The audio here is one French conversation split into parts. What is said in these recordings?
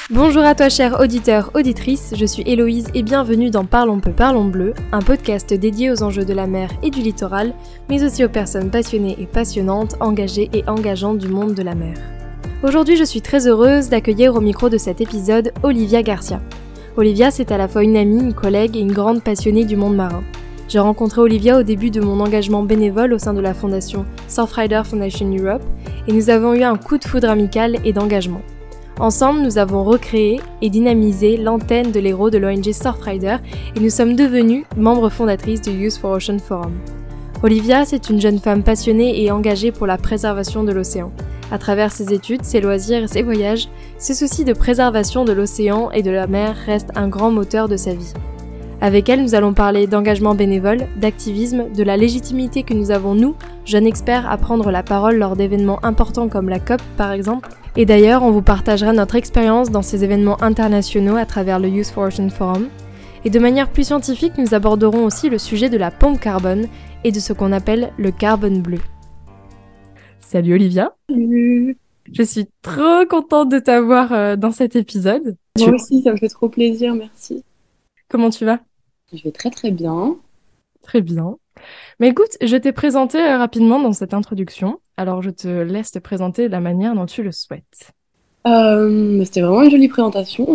Bonjour à toi chers auditeurs, auditrices, je suis Héloïse et bienvenue dans Parlons peu, parlons bleu, un podcast dédié aux enjeux de la mer et du littoral, mais aussi aux personnes passionnées et passionnantes, engagées et engageantes du monde de la mer. Aujourd'hui je suis très heureuse d'accueillir au micro de cet épisode Olivia Garcia. Olivia c'est à la fois une amie, une collègue et une grande passionnée du monde marin. J'ai rencontré Olivia au début de mon engagement bénévole au sein de la fondation Surfrider Foundation Europe et nous avons eu un coup de foudre amical et d'engagement. Ensemble, nous avons recréé et dynamisé l'antenne de l'héros de l'ONG Surfrider et nous sommes devenues membres fondatrices du Youth for Ocean Forum. Olivia, c'est une jeune femme passionnée et engagée pour la préservation de l'océan. À travers ses études, ses loisirs et ses voyages, ce souci de préservation de l'océan et de la mer reste un grand moteur de sa vie. Avec elle, nous allons parler d'engagement bénévole, d'activisme, de la légitimité que nous avons, nous, jeunes experts, à prendre la parole lors d'événements importants comme la COP par exemple. Et d'ailleurs, on vous partagera notre expérience dans ces événements internationaux à travers le Youth for Ocean Forum. Et de manière plus scientifique, nous aborderons aussi le sujet de la pompe carbone et de ce qu'on appelle le carbone bleu. Salut Olivia. Salut. Je suis trop contente de t'avoir dans cet épisode. Moi aussi, ça me fait trop plaisir, merci. Comment tu vas ? Je vais très très bien. Très bien. Mais écoute, je t'ai présenté rapidement dans cette introduction, alors je te laisse te présenter de la manière dont tu le souhaites. C'était vraiment une jolie présentation.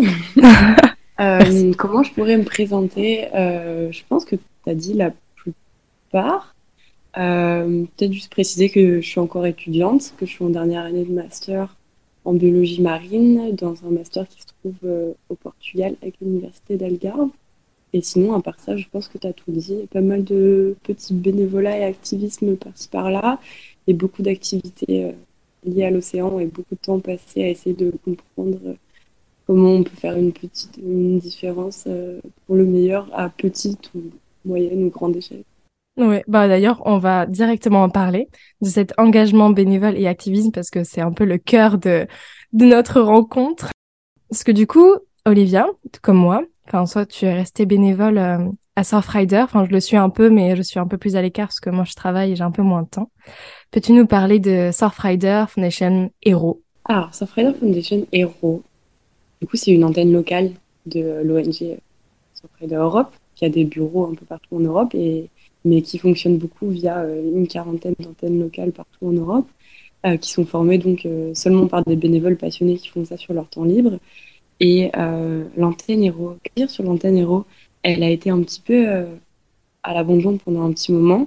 Merci. Comment je pourrais me présenter? Je pense que tu as dit la plupart. Peut-être juste préciser que je suis encore étudiante, que je suis en dernière année de master en biologie marine, dans un master qui se trouve au Portugal avec l'université d'Algarve. Et sinon, à part ça, je pense que tu as tout dit. Pas mal de petits bénévolats et activisme par-ci par-là, et beaucoup d'activités liées à l'océan et beaucoup de temps passé à essayer de comprendre comment on peut faire une différence pour le meilleur à petite ou moyenne ou grande échelle. Ouais, bah d'ailleurs, on va directement en parler de cet engagement bénévole et activisme parce que c'est un peu le cœur de notre rencontre. Parce que du coup, Olivia, comme moi, enfin, soit tu es restée bénévole à Surfrider, enfin, je le suis un peu, mais je suis un peu plus à l'écart parce que moi, je travaille et j'ai un peu moins de temps. Peux-tu nous parler de Surfrider Foundation Hero? Alors, Surfrider Foundation Hero, du coup, c'est une antenne locale de l'ONG Surfrider Europe, qui a des bureaux un peu partout en Europe, mais qui fonctionne beaucoup via une quarantaine d'antennes locales partout en Europe, qui sont formées donc seulement par des bénévoles passionnés qui font ça sur leur temps libre. Et l'antenne Hero, que dire sur l'antenne Hero, elle a été un petit peu à l'abandon pendant un petit moment,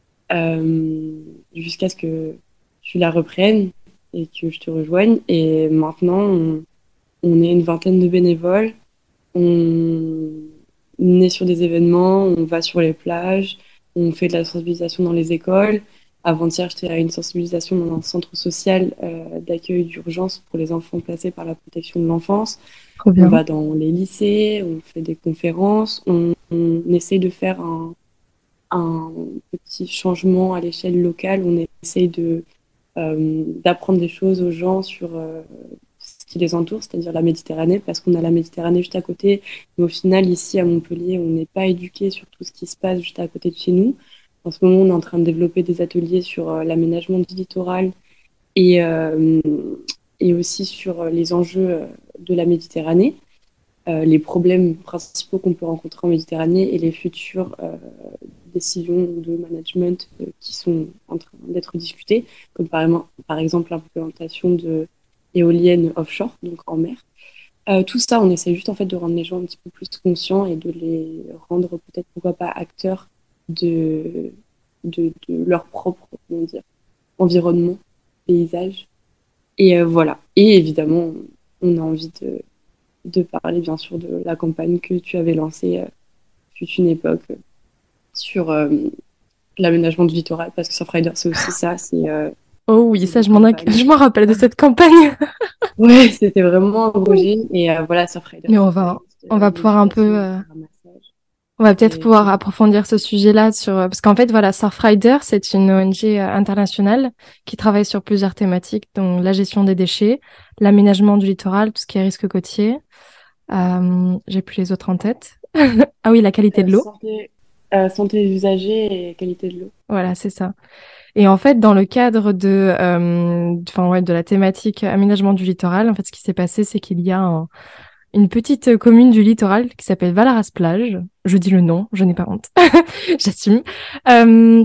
jusqu'à ce que tu la reprennes et que je te rejoigne. Et maintenant, on est une vingtaine de bénévoles. On est sur des événements, on va sur les plages, on fait de la sensibilisation dans les écoles. Avant-hier, j'étais à une sensibilisation dans un centre social d'accueil d'urgence pour les enfants placés par la protection de l'enfance. Trop On bien. va dans les lycées, on fait des conférences, on essaye de faire un petit changement à l'échelle locale. On essaye d'apprendre des choses aux gens sur ce qui les entoure, c'est-à-dire la Méditerranée, parce qu'on a la Méditerranée juste à côté. Mais au final, ici à Montpellier, on n'est pas éduqué sur tout ce qui se passe juste à côté de chez nous. En ce moment, on est en train de développer des ateliers sur l'aménagement du littoral et, euh, et aussi sur les enjeux de la Méditerranée, les problèmes principaux qu'on peut rencontrer en Méditerranée et les futures décisions de management qui sont en train d'être discutées, comme par exemple l'implémentation de éoliennes offshore, donc en mer. Tout ça, on essaie juste en fait de rendre les gens un petit peu plus conscients et de les rendre peut-être pourquoi pas acteurs de leur propre, comment dire, environnement, paysage. Et voilà. Et évidemment, on a envie de parler bien sûr de la campagne que tu avais lancée fut une époque sur l'aménagement du littoral, parce que Surfrider, c'est aussi ça, Oh oui, c'est ça, des je campagnes. m'en rappelle de cette campagne. Ouais, c'était vraiment un projet. Et voilà, Surfrider, Mais c'est pas juste on va pouvoir un peu, l'éducation, du ramassage. on va peut-être C'est pouvoir approfondir ce sujet-là parce qu'en fait, voilà, Surfrider, c'est une ONG internationale qui travaille sur plusieurs thématiques, dont la gestion des déchets, l'aménagement du littoral, tout ce qui est risque côtier. J'ai plus les autres en tête. Ah oui, la qualité de l'eau. santé des usagers et qualité de l'eau. Voilà, c'est ça. Et en fait, dans le cadre de la thématique aménagement du littoral, en fait, ce qui s'est passé, c'est qu'il y a une petite commune du littoral qui s'appelle Valaras-Plage. Je dis le nom, je n'ai pas honte, j'assume. Euh,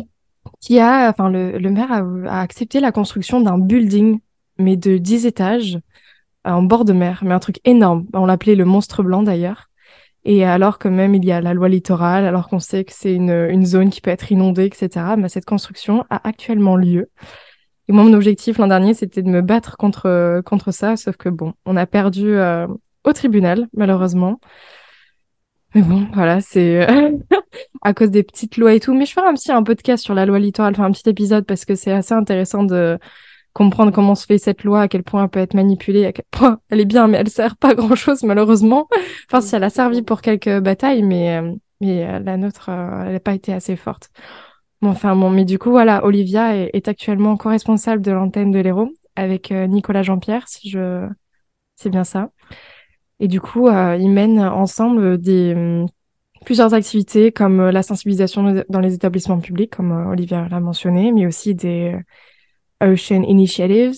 le maire a accepté la construction d'un building, mais de 10 étages, en bord de mer, mais un truc énorme. On l'appelait le Monstre Blanc d'ailleurs. Et alors que même il y a la loi littorale, alors qu'on sait que c'est une zone qui peut être inondée, etc., bah, cette construction a actuellement lieu. Et moi, mon objectif l'an dernier, c'était de me battre contre ça, sauf que bon, on a perdu au tribunal, malheureusement. Mais bon, voilà, c'est à cause des petites lois et tout. Mais je ferai un podcast sur la loi littorale, enfin un petit épisode, parce que c'est assez intéressant de comprendre comment se fait cette loi, à quel point elle peut être manipulée, à quel point elle est bien, mais elle sert pas à grand-chose, malheureusement. Enfin, si elle a servi pour quelques batailles, mais la nôtre, elle n'a pas été assez forte. Bon, enfin, bon, mais du coup, voilà, Olivia est actuellement co-responsable de l'antenne de l'Hérault avec Nicolas Jean-Pierre, si je... C'est bien ça. Et du coup, ils mènent ensemble plusieurs activités comme la sensibilisation dans les établissements publics, comme Olivia l'a mentionné, mais aussi des Ocean Initiatives,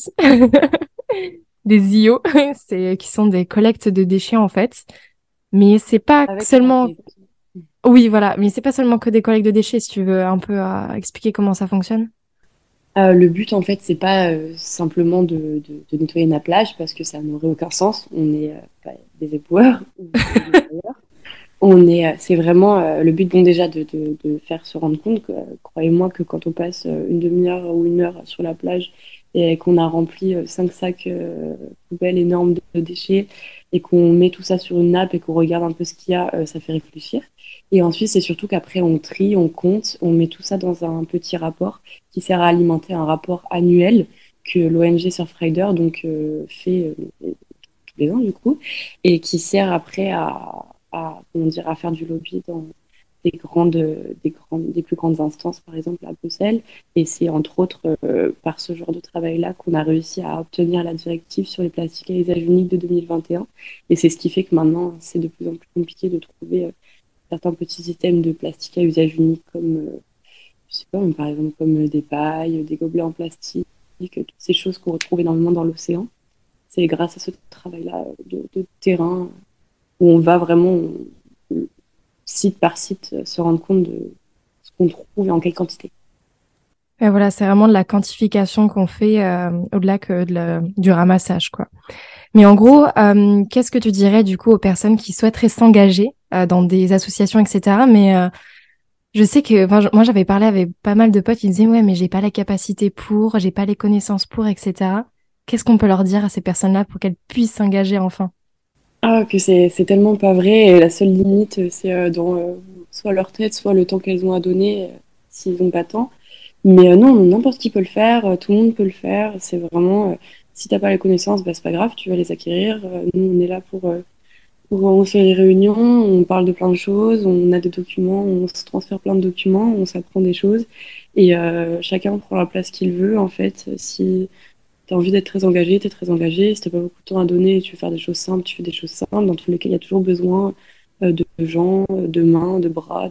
des IO, qui sont des collectes de déchets en fait. Mais c'est pas Avec leur seulement, application. oui voilà, mais c'est pas seulement que des collectes de déchets. Si tu veux un peu expliquer comment ça fonctionne. Le but, en fait, c'est pas simplement de nettoyer la plage parce que ça n'aurait aucun sens. On est pas des éboueurs ou des nettoyeurs. C'est vraiment le but, bon, déjà, de faire se rendre compte que, croyez-moi, que quand on passe une demi-heure ou une heure sur la plage et qu'on a rempli 5 sacs poubelles énormes de déchets et qu'on met tout ça sur une nappe et qu'on regarde un peu ce qu'il y a, ça fait réfléchir. Et ensuite, c'est surtout qu'après, on trie, on compte, on met tout ça dans un petit rapport qui sert à alimenter un rapport annuel que l'ONG Surfrider donc, fait tous les ans, du coup, et qui sert après comment dire, à faire du lobby dans des plus grandes instances, par exemple à Bruxelles. Et c'est entre autres par ce genre de travail-là qu'on a réussi à obtenir la directive sur les plastiques à usage unique de 2021. Et c'est ce qui fait que maintenant, c'est de plus en plus compliqué de trouver certains petits items de plastique à usage unique, comme, je sais pas, par exemple, comme des pailles, des gobelets en plastique, toutes ces choses qu'on retrouve énormément dans l'océan. C'est grâce à ce travail-là de terrain où on va vraiment, site par site, se rendre compte de ce qu'on trouve et en quelle quantité. Et voilà, c'est vraiment de la quantification qu'on fait au-delà que du ramassage, quoi. Mais en gros, qu'est-ce que tu dirais du coup aux personnes qui souhaiteraient s'engager dans des associations, etc. Mais je sais que moi j'avais parlé avec pas mal de potes, ils disaient ouais mais j'ai pas la capacité pour, j'ai pas les connaissances pour, etc. Qu'est-ce qu'on peut leur dire à ces personnes-là pour qu'elles puissent s'engager enfin? Ah, que c'est tellement pas vrai. Et la seule limite, c'est dans soit leur tête, soit le temps qu'elles ont à donner, s'ils n'ont pas de temps. Mais non, n'importe qui peut le faire, tout le monde peut le faire. C'est vraiment, si t'as pas les connaissances, bah, c'est pas grave, tu vas les acquérir. Nous, on est là on fait les réunions, on parle de plein de choses, on a des documents, on se transfère plein de documents, on s'apprend des choses. Et chacun prend la place qu'il veut, en fait. Si t'as envie d'être très engagé, t'es très engagé. Si t'as pas beaucoup de temps à donner, tu veux faire des choses simples, tu fais des choses simples. Dans tous les cas, il y a toujours besoin de gens, de mains, de bras,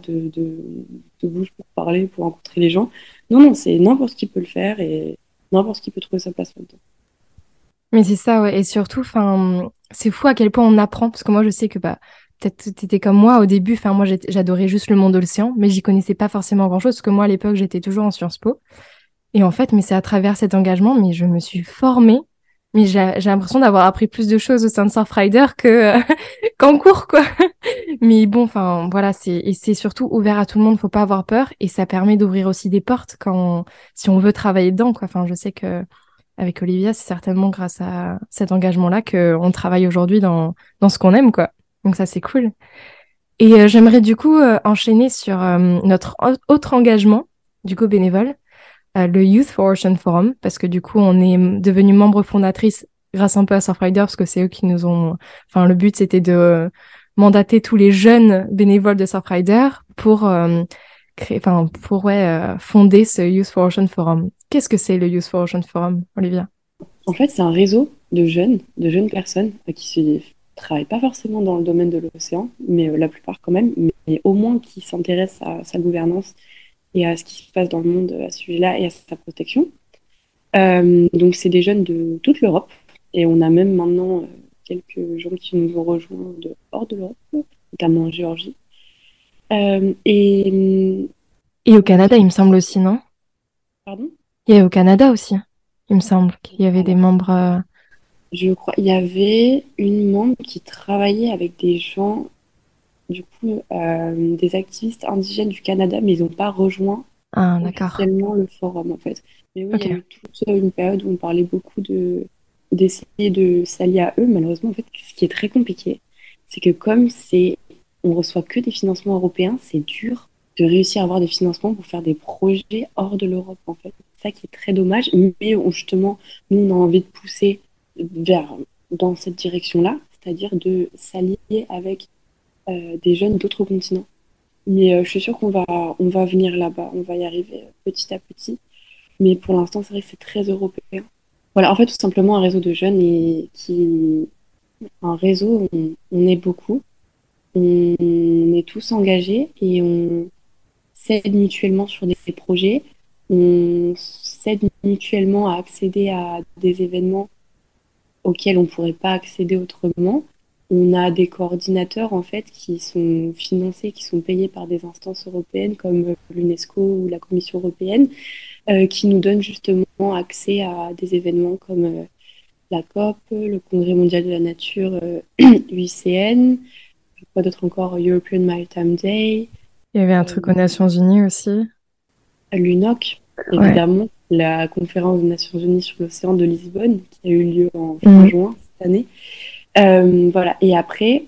de bouche pour parler, pour rencontrer les gens. Non, non, c'est n'importe qui peut le faire et n'importe qui peut trouver sa place là-dedans. Mais c'est ça, ouais. Et surtout, enfin, c'est fou à quel point on apprend, parce que moi je sais que bah peut-être t'étais comme moi au début. Enfin, moi j'adorais juste le monde de l'océan, mais j'y connaissais pas forcément grand-chose, parce que moi à l'époque j'étais toujours en Sciences Po. Et en fait, mais c'est à travers cet engagement, mais je me suis formée. Mais j'ai l'impression d'avoir appris plus de choses au sein de Surfrider que qu'en cours, quoi. Mais bon, enfin, voilà, c'est surtout ouvert à tout le monde, faut pas avoir peur. Et ça permet d'ouvrir aussi des portes si on veut travailler dedans, quoi. Enfin, je sais que avec Olivia, c'est certainement grâce à cet engagement-là qu'on travaille aujourd'hui dans ce qu'on aime, quoi. Donc ça, c'est cool. Et j'aimerais du coup enchaîner sur notre autre engagement, du coup bénévole, le Youth for Ocean Forum, parce que du coup, on est devenu membre fondatrice grâce un peu à Surfrider, parce que c'est eux qui nous ont... Enfin, le but, c'était de mandater tous les jeunes bénévoles de Surfrider pour fonder ce Youth for Ocean Forum. Qu'est-ce que c'est le Youth for Ocean Forum, Olivia? En fait, c'est un réseau de jeunes personnes qui ne travaillent pas forcément dans le domaine de l'océan, mais la plupart quand même, mais au moins qui s'intéressent à sa gouvernance et à ce qui se passe dans le monde à ce sujet-là et à sa protection. Donc, c'est des jeunes de toute l'Europe. Et on a même maintenant quelques gens qui nous ont rejoints de hors de l'Europe, notamment en Géorgie. Et Et au Canada, il me semble aussi, non? pardon? Il y a au Canada aussi, il me semble qu'il y avait des Alors, membres. je crois il y avait une membre qui travaillait avec des gens, du coup, des activistes indigènes du Canada, mais ils n'ont pas rejoint Ah, d'accord. officiellement le forum, en fait. Mais oui, il y Ok. a eu toute une période où on parlait beaucoup d'essayer de s'allier à eux. Malheureusement, en fait, ce qui est très compliqué, c'est que comme on reçoit que des financements européens, c'est dur de réussir à avoir des financements pour faire des projets hors de l'Europe, en fait. C'est ça qui est très dommage, mais justement, nous, on a envie de pousser dans cette direction-là, c'est-à-dire de s'allier avec des jeunes d'autres continents. Mais je suis sûre on va venir là-bas, on va y arriver petit à petit. Mais pour l'instant, c'est vrai que c'est très européen. Voilà, en fait, tout simplement un réseau de jeunes un réseau, on est beaucoup, on est tous engagés et on s'aide mutuellement sur des projets, on s'aide mutuellement à accéder à des événements auxquels on ne pourrait pas accéder autrement. On a des coordinateurs en fait qui sont financés, qui sont payés par des instances européennes comme l'UNESCO ou la Commission européenne, qui nous donnent justement accès à des événements comme la COP, le Congrès mondial de la nature, UICN, quoi d'autre encore, European Maritime Day, Il y avait un euh, truc aux Nations Unies aussi. l'UNOC, Ouais. évidemment, la conférence des Nations Unies sur l'océan de Lisbonne, qui a eu lieu en fin Mhm. juin cette année. Voilà. Et après,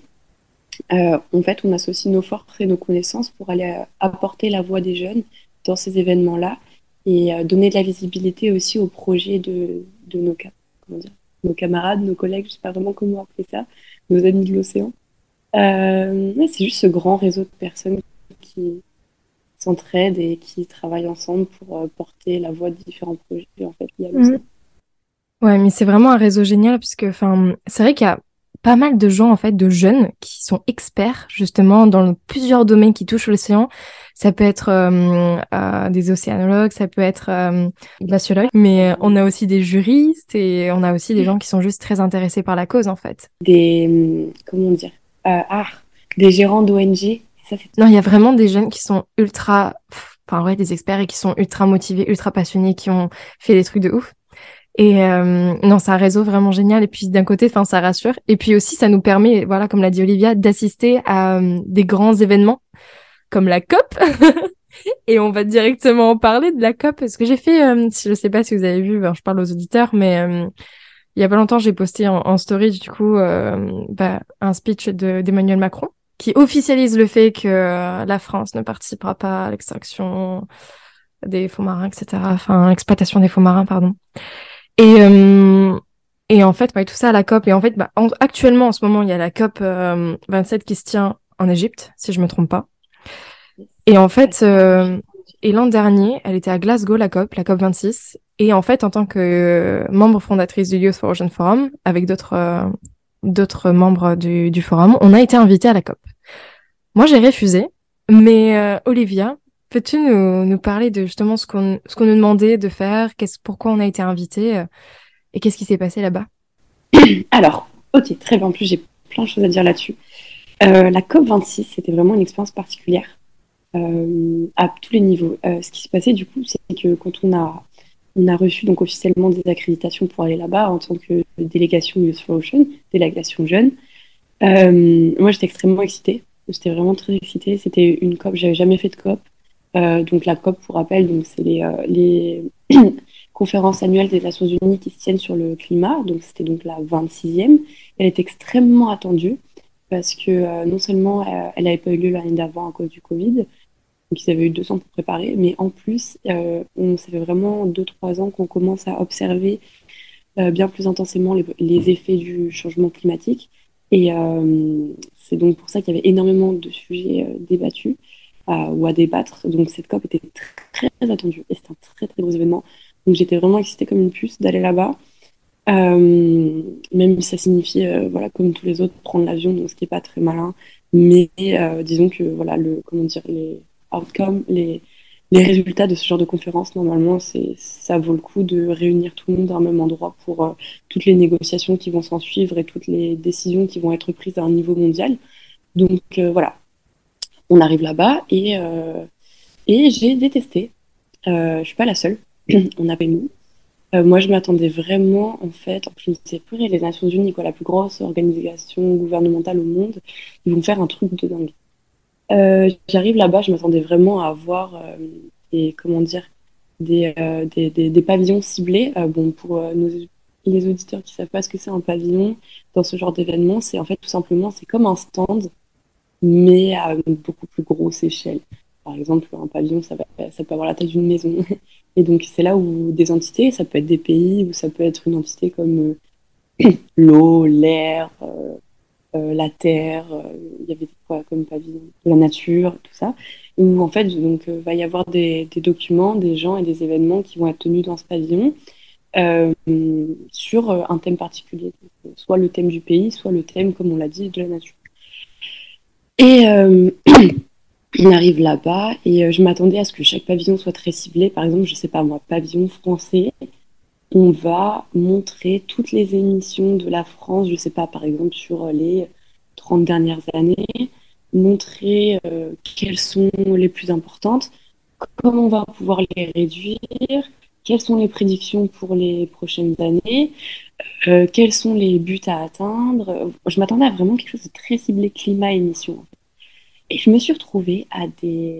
en fait, on associe nos forces et nos connaissances pour aller apporter la voix des jeunes dans ces événements-là et donner de la visibilité aussi aux projets de comment dire, nos camarades, nos collègues, je ne sais pas vraiment comment appeler ça, nos amis de l'océan. Ouais, c'est juste ce grand réseau de personnes qui s'entraident et qui travaillent ensemble pour porter la voix de différents projets en fait liés à Mhm. l'océan. Ouais, mais c'est vraiment un réseau génial puisque, enfin, c'est vrai qu'il y a pas mal de gens, en fait, de jeunes qui sont experts justement dans plusieurs domaines qui touchent l'océan. Ça peut être des océanologues, ça peut être glaciologues, mais on a aussi des juristes et on a aussi des gens qui sont juste très intéressés par la cause, en fait. Comment dire, ah, des gérants d'ONG. Ça, c'est Non, il y a vraiment des jeunes qui sont ultra, enfin ouais, des experts et qui sont ultra motivés, ultra passionnés, qui ont fait des trucs de ouf. Et non, c'est un réseau vraiment génial. Et puis d'un côté, enfin, ça rassure. Et puis aussi, ça nous permet, voilà, comme l'a dit Olivia, d'assister à des grands événements comme la COP. Et on va directement en parler de la COP parce que j'ai fait, je sais pas si vous avez vu, ben, je parle aux auditeurs, mais il y a pas longtemps, j'ai posté en story du coup un speech d'Emmanuel Macron qui officialise le fait que la France ne participera pas à l'extraction des fonds marins, etc. Enfin, l'exploitation des fonds marins, pardon. Et, euh, et en fait, ouais, tout ça à la COP. Et en fait, actuellement, en ce moment, il y a la COP 27 qui se tient en Égypte, si je me trompe pas. Et en fait, et l'an dernier, elle était à Glasgow, la COP 26. Et en fait, en tant que membre fondatrice du Youth for Ocean Forum, avec d'autres membres du forum, on a été invités à la COP. Moi, j'ai refusé. Mais Olivia, peux-tu nous parler de justement ce qu'on nous demandait de faire, pourquoi on a été invités et qu'est-ce qui s'est passé là-bas? Alors, ok, très bien. En plus, j'ai plein de choses à dire là-dessus. La COP26, c'était vraiment une expérience particulière à tous les niveaux. Ce qui s'est passé, du coup, c'est que quand on a reçu donc officiellement des accréditations pour aller là-bas en tant que délégation Youth for Ocean, délégation jeune, moi, j'étais extrêmement excitée. J'étais vraiment très excitée. C'était une COP, j'avais jamais fait de COP. Donc la COP, pour rappel, donc c'est les conférences annuelles des Nations Unies qui se tiennent sur le climat. Donc c'était donc la 26e. Elle est extrêmement attendue parce que non seulement elle n'avait pas eu lieu l'année d'avant à cause du Covid, donc ils avaient eu 2 ans pour préparer, mais en plus, ça fait vraiment 2, 3 ans qu'on commence à observer bien plus intensément les effets du changement climatique. Et c'est donc pour ça qu'il y avait énormément de sujets débattus ou à débattre. Donc cette COP était très, très attendue et c'était un très très gros événement. Donc j'étais vraiment excitée comme une puce d'aller là-bas. Même si ça signifie, voilà, comme tous les autres, prendre l'avion, donc ce qui n'est pas très malin. Mais disons que voilà, comment dire, les outcomes, les résultats de ce genre de conférence, normalement, ça vaut le coup de réunir tout le monde à un même endroit pour toutes les négociations qui vont s'en suivre et toutes les décisions qui vont être prises à un niveau mondial. Donc voilà, on arrive là-bas et j'ai détesté. Je suis pas la seule. On avait mis. Moi, je m'attendais vraiment, en fait, je me disais, purée, les Nations Unies, quoi, la plus grosse organisation gouvernementale au monde, ils vont faire un truc de dingue. J'arrive là-bas, je m'attendais vraiment à avoir comment dire, des pavillons ciblés. Bon, pour les auditeurs qui savent pas ce que c'est un pavillon dans ce genre d'événement, c'est en fait tout simplement, c'est comme un stand, mais à une beaucoup plus grosse échelle. Par exemple, un pavillon, ça peut avoir la taille d'une maison. Et donc, c'est là où des entités, ça peut être des pays, ou ça peut être une entité comme l'eau, l'air, la terre, il y avait quoi comme pavillon, la nature, tout ça, où en fait donc va y avoir des documents, des gens et des événements qui vont être tenus dans ce pavillon euh, sur un thème particulier, donc, soit le thème du pays, soit le thème, comme on l'a dit, de la nature. Et on arrive là-bas et je m'attendais à ce que chaque pavillon soit très ciblé. Par exemple, je sais pas moi, pavillon français, on va montrer toutes les émissions de la France, je sais pas, par exemple, sur les 30 dernières années, montrer quelles sont les plus importantes, comment on va pouvoir les réduire, quelles sont les prédictions pour les prochaines années, quels sont les buts à atteindre. Je m'attendais à vraiment quelque chose de très ciblé climat-émissions. Et je me suis retrouvée à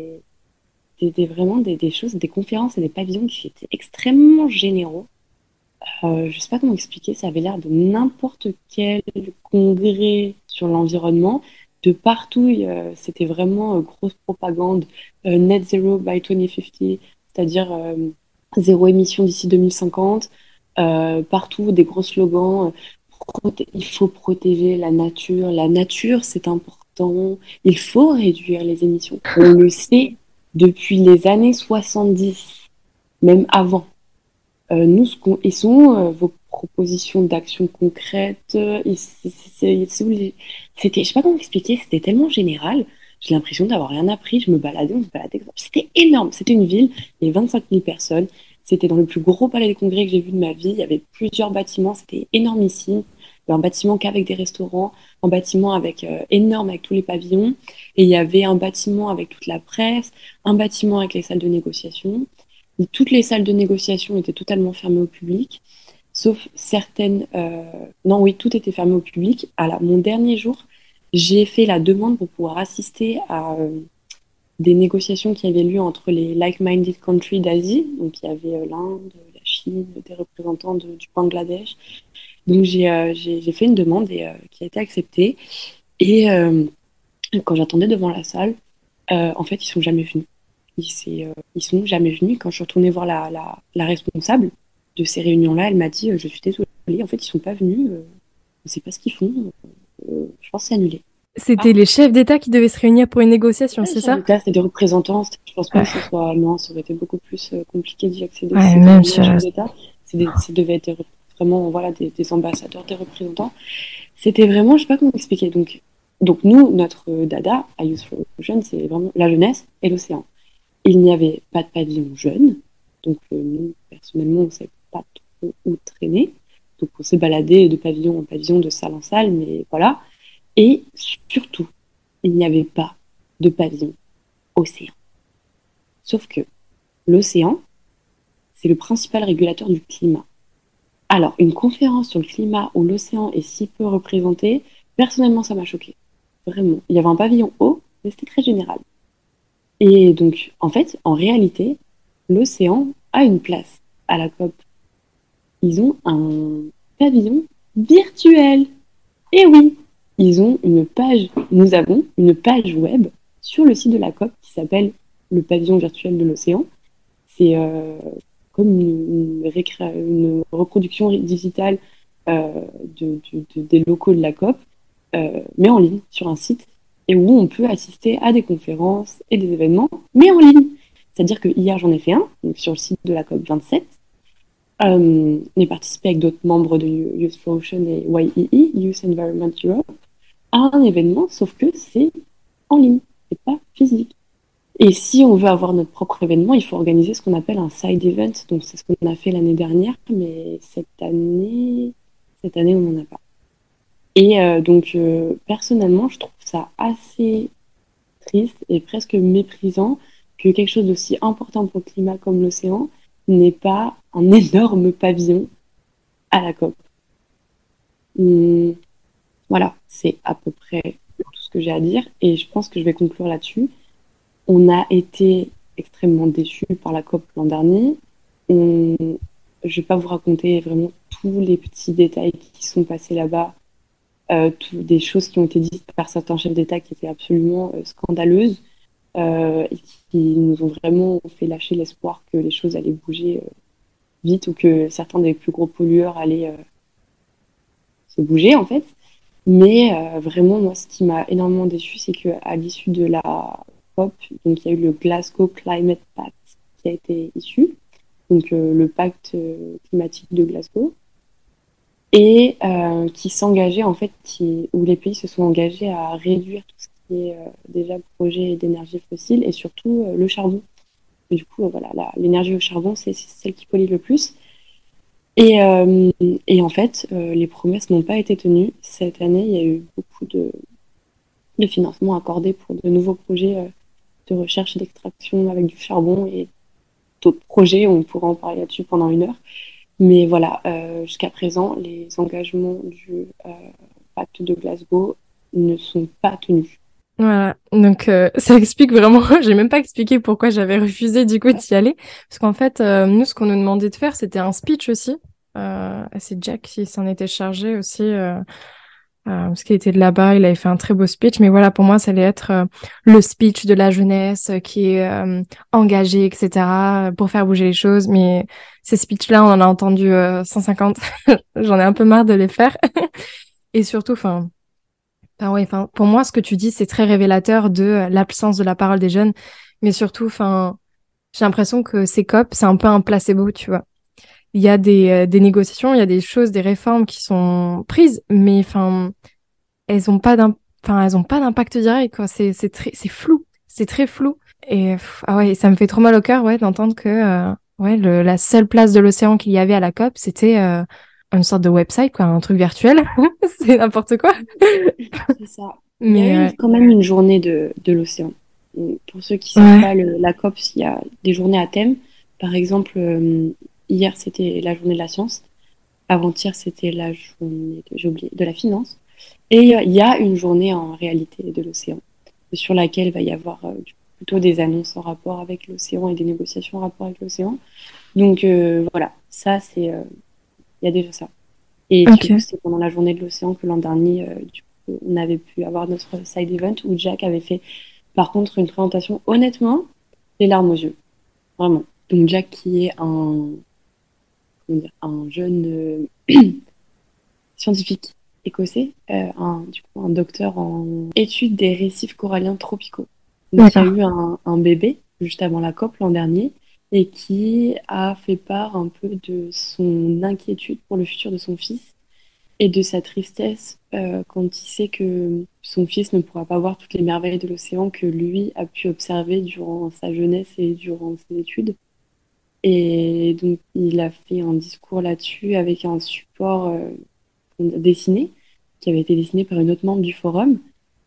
vraiment des choses, des conférences et des pavillons qui étaient extrêmement généraux. Je sais pas comment expliquer, ça avait l'air de n'importe quel congrès sur l'environnement. De partout, c'était vraiment grosse propagande. Net zero by 2050, c'est-à-dire zéro émission d'ici 2050. Partout, des gros slogans. Il faut protéger la nature. La nature, c'est important. Il faut réduire les émissions. On le sait depuis les années 70, même avant. Nous, et sont vos propositions d'action concrètes c'était, je sais pas comment expliquer, c'était tellement général. J'ai l'impression d'avoir rien appris. Je me baladais, on se baladait. C'était énorme. C'était une ville, il y avait 25 000 personnes. C'était dans le plus gros palais des congrès que j'ai vu de ma vie. Il y avait plusieurs bâtiments. C'était énormissime. Il y avait un bâtiment qu'avec des restaurants, un bâtiment avec énorme avec tous les pavillons. Et il y avait un bâtiment avec toute la presse, un bâtiment avec les salles de négociation. Toutes les salles de négociation étaient totalement fermées au public, sauf certaines. Non, oui, tout était fermé au public. Mon dernier jour, j'ai fait la demande pour pouvoir assister à des négociations qui avaient lieu entre les like-minded countries d'Asie. Donc, il y avait l'Inde, la Chine, des représentants du Bangladesh. Donc, j'ai fait une demande qui a été acceptée. Et quand j'attendais devant la salle, en fait, ils sont jamais venus. Ils sont jamais venus. Quand je suis retournée voir la responsable de ces réunions-là, elle m'a dit je suis désolée, en fait, ils sont pas venus. On sait pas ce qu'ils font. Je pense que c'est annulé. C'était les chefs d'État qui devaient se réunir pour une négociation, Ouais, c'est les chefs ça? d'État, c'est des représentants. Je pense pas Ouais, que ce soit. Non, ça aurait été beaucoup plus compliqué d'y accéder si ouais, c'était même vraiment les sur... chefs d'État. Ça devait être vraiment voilà, des ambassadeurs, des représentants. C'était vraiment, je sais pas comment expliquer. Donc nous, notre dada à Youth for Ocean, c'est vraiment la jeunesse et l'océan. Il n'y avait pas de pavillon jeune, donc nous, personnellement, on ne savait pas trop où traîner. Donc on s'est baladé de pavillon en pavillon, de salle en salle, mais voilà. Et surtout, il n'y avait pas de pavillon océan. Sauf que l'océan, c'est le principal régulateur du climat. Alors, une conférence sur le climat où l'océan est si peu représenté, personnellement, ça m'a choqué. Vraiment. Il y avait un pavillon haut, mais c'était très général. Et donc, en fait, en réalité, l'océan a une place à la COP. Ils ont un pavillon virtuel. Et oui, ils ont une page, nous avons une page web sur le site de la COP qui s'appelle le pavillon virtuel de l'océan. C'est comme une reproduction digitale des locaux de la COP, mais en ligne, sur un site, et où on peut assister à des conférences et des événements, mais en ligne. C'est-à-dire que hier, j'en ai fait un, donc sur le site de la COP 27. J'ai participé avec d'autres membres de Youth for Ocean et YEE, Youth Environment Europe, à un événement, sauf que c'est en ligne, c'est pas physique. Et si on veut avoir notre propre événement, il faut organiser ce qu'on appelle un side event. Donc, c'est ce qu'on a fait l'année dernière, mais cette année, on n'en a pas. Et personnellement, je trouve ça assez triste et presque méprisant que quelque chose d'aussi important pour le climat comme l'océan n'ait pas un énorme pavillon à la COP. Hum, voilà, c'est à peu près tout ce que j'ai à dire et je pense que je vais conclure là-dessus. On a été extrêmement déçus par la COP l'an dernier. Je ne vais pas vous raconter vraiment tous les petits détails qui sont passés là-bas, des choses qui ont été dites par certains chefs d'État qui étaient absolument scandaleuses et qui nous ont vraiment fait lâcher l'espoir que les choses allaient bouger vite ou que certains des plus gros pollueurs allaient se bouger en fait. Mais vraiment, moi, ce qui m'a énormément déçu, c'est qu'à l'issue de la COP, donc il y a eu le Glasgow Climate Pact qui a été issu, donc le pacte climatique de Glasgow, et qui s'engageait en fait, où les pays se sont engagés à réduire tout ce qui est déjà projet d'énergie fossile et surtout le charbon. Et du coup, voilà, l'énergie au charbon, c'est celle qui pollue le plus. Et en fait, les promesses n'ont pas été tenues. Cette année, il y a eu beaucoup de financement accordé pour de nouveaux projets de recherche et d'extraction avec du charbon et d'autres projets. On pourra en parler là-dessus pendant une heure. Mais voilà, jusqu'à présent, les engagements du pacte de Glasgow ne sont pas tenus. Voilà, donc ça explique vraiment, j'ai même pas expliqué pourquoi j'avais refusé du coup d'y aller, parce qu'en fait, nous, ce qu'on nous demandait de faire, c'était un speech aussi. C'est Jack qui s'en était chargé aussi, parce qu'il était de là-bas, il avait fait un très beau speech, mais voilà, pour moi, ça allait être le speech de la jeunesse qui est engagée, etc., pour faire bouger les choses, mais ces speeches-là, on en a entendu 150, j'en ai un peu marre de les faire, et surtout, enfin... Ah ouais, enfin, pour moi, ce que tu dis, c'est très révélateur de l'absence de la parole des jeunes. Mais surtout, enfin, j'ai l'impression que ces COP, c'est un peu un placebo, tu vois. Il y a des négociations, il y a des choses, des réformes qui sont prises, mais enfin, elles ont pas d'impact direct, quoi. C'est flou. C'est très flou. Et ah ouais, ça me fait trop mal au cœur, ouais, d'entendre que ouais, la seule place de l'océan qu'il y avait à la COP, c'était une sorte de website, quoi, un truc virtuel. C'est n'importe quoi. C'est ça. Il y a Mais eu quand même une journée de l'océan. Pour ceux qui ne savent ouais. pas, la COP, il y a des journées à thème. Par exemple, hier, c'était la journée de la science. Avant-hier, c'était la journée j'ai oublié, de la finance. Et il y a une journée en réalité de l'océan, sur laquelle il va y avoir plutôt des annonces en rapport avec l'océan et des négociations en rapport avec l'océan. Donc voilà, ça, il y a déjà ça. Et du coup, Ok. c'était pendant la journée de l'océan que l'an dernier, du coup, on avait pu avoir notre side event où Jack avait fait, par contre, une présentation, honnêtement, les larmes aux yeux. Vraiment. Donc, Jack, qui est comment dire, un jeune scientifique écossais, du coup, un docteur en études des récifs coralliens tropicaux. Donc, il y a D'accord. eu un bébé juste avant la COP l'an dernier et qui a fait part un peu de son inquiétude pour le futur de son fils et de sa tristesse quand il sait que son fils ne pourra pas voir toutes les merveilles de l'océan que lui a pu observer durant sa jeunesse et durant ses études. Et donc, il a fait un discours là-dessus avec un support dessiné, qui avait été dessiné par une autre membre du forum.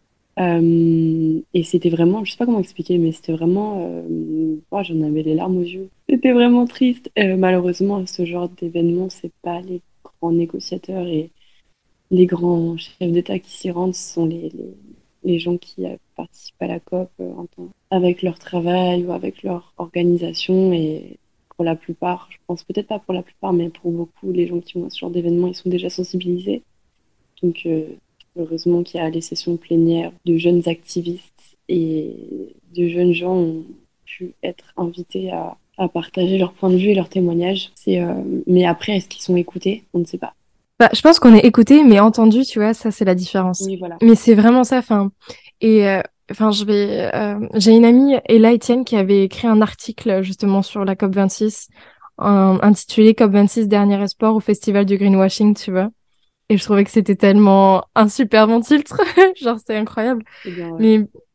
Et c'était vraiment, je sais pas comment expliquer, mais c'était vraiment, oh, j'en avais les larmes aux yeux. C'était vraiment triste. Malheureusement, ce genre d'événement, c'est pas les grands négociateurs et les grands chefs d'État qui s'y rendent sont les gens qui participent à la COP avec leur travail ou avec leur organisation. Et pour la plupart, je pense peut-être pas pour la plupart, mais pour beaucoup, les gens qui vont à ce genre d'événement, ils sont déjà sensibilisés. Donc, heureusement qu'il y a les sessions plénières de jeunes activistes et de jeunes gens ont pu être invités à partager leur point de vue et leurs témoignages. Mais après, est-ce qu'ils sont écoutés? On ne sait pas. Bah, je pense qu'on est écouté, mais entendu, tu vois, ça, c'est la différence. Oui, voilà. Mais c'est vraiment ça, enfin. Et, enfin, j'ai une amie, Ella Etienne, qui avait écrit un article, justement, sur la COP26, intitulé COP26, dernier espoir au festival du greenwashing, tu vois. Et je trouvais que c'était tellement un super bon titre. Genre, c'est incroyable. Eh bien, ouais. Mais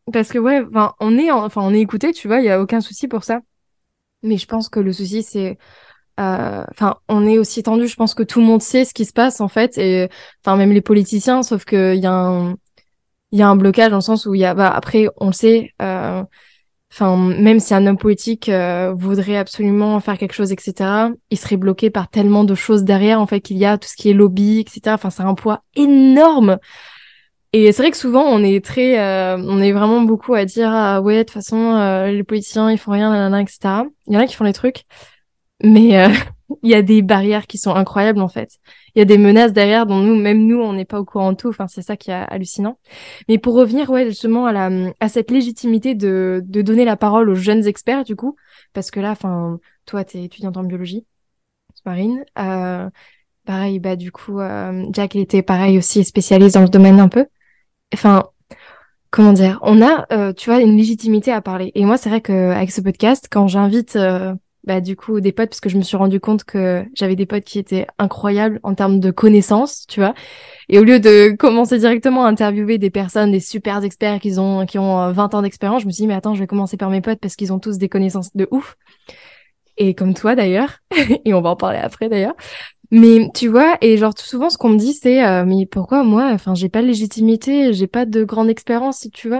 parce que ouais, enfin, on est écouté, tu vois, il y a aucun souci pour ça. Mais je pense que le souci, c'est, enfin, on est aussi tendu. Je pense que tout le monde sait ce qui se passe en fait, et enfin même les politiciens, sauf que il y a un blocage dans le sens où il y a, bah, après, on le sait. Enfin, même si un homme politique voudrait absolument faire quelque chose, etc., il serait bloqué par tellement de choses derrière, en fait, qu'il y a tout ce qui est lobby, etc. Enfin, c'est un poids énorme. Et c'est vrai que souvent, on est vraiment beaucoup à dire, ah ouais, de toute façon, les politiciens, ils font rien, nanana, etc. Il y en a qui font les trucs, mais il y a des barrières qui sont incroyables, en fait. Il y a des menaces derrière dont même nous, on n'est pas au courant de tout. Enfin, c'est ça qui est hallucinant. Mais pour revenir, ouais, justement, à cette légitimité de donner la parole aux jeunes experts, du coup, parce que là, enfin, toi, t'es étudiante en biologie, Marine. Pareil, bah, du coup, Jack, il était pareil aussi spécialiste dans le domaine un peu. Enfin, comment dire, on a, tu vois, une légitimité à parler. Et moi, c'est vrai qu'avec ce podcast, quand j'invite, bah, du coup, des potes, parce que je me suis rendu compte que j'avais des potes qui étaient incroyables en termes de connaissances, tu vois. Et au lieu de commencer directement à interviewer des personnes, des super experts qui ont 20 ans d'expérience, je me suis dit, mais attends, je vais commencer par mes potes parce qu'ils ont tous des connaissances de ouf. Et comme toi, d'ailleurs. Et on va en parler après, d'ailleurs. Mais tu vois, et genre tout souvent ce qu'on me dit c'est mais pourquoi moi, enfin j'ai pas de légitimité, j'ai pas de grande expérience, si tu vois,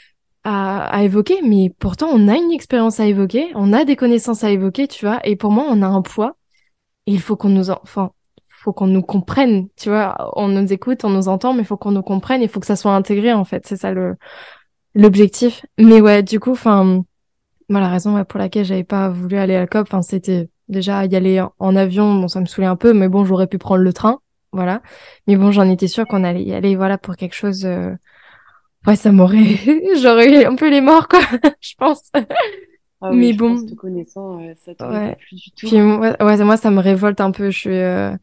à évoquer, mais pourtant on a une expérience à évoquer, on a des connaissances à évoquer, tu vois, et pour moi on a un poids, et il faut enfin faut qu'on nous comprenne, tu vois, on nous écoute, on nous entend, mais il faut qu'on nous comprenne, il faut que ça soit intégré en fait, c'est ça l'objectif. Mais ouais, du coup, enfin moi, la raison ouais, pour laquelle j'avais pas voulu aller à la COP, enfin, c'était déjà y aller en avion, bon, ça me saoulait un peu, mais bon, j'aurais pu prendre le train, voilà. Mais bon, j'en étais sûre qu'on allait y aller, voilà, pour quelque chose. Ouais, ça m'aurait, j'aurais eu un peu les morts, quoi, je pense. Ah oui, Mais je pense te bon, connaissant, ça t'aurait pas ouais. plu du tout. Puis ouais, moi, ça me révolte un peu. Je suis,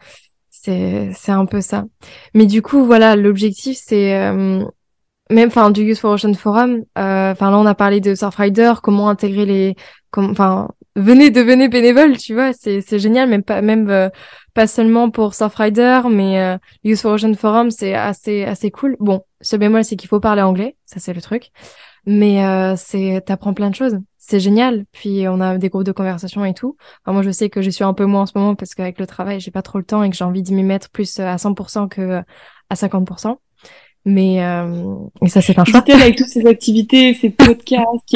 c'est un peu ça. Mais du coup, voilà, l'objectif, c'est même enfin du Youth for Ocean Forum, enfin là on a parlé de Surfrider, comment intégrer enfin devenez bénévole, tu vois, c'est génial, pas seulement pour Surfrider, mais Youth for Ocean Forum c'est assez cool. Bon, ce bémol c'est qu'il faut parler anglais, ça c'est le truc, mais t'apprends plein de choses, c'est génial. Puis on a des groupes de conversation et tout. Enfin, moi je sais que je suis un peu moins en ce moment parce qu'avec le travail j'ai pas trop le temps et que j'ai envie de m'y mettre plus à 100% que à 50%. Mais et ça, c'est un choix. Dit-elle avec toutes ces activités, ces podcasts,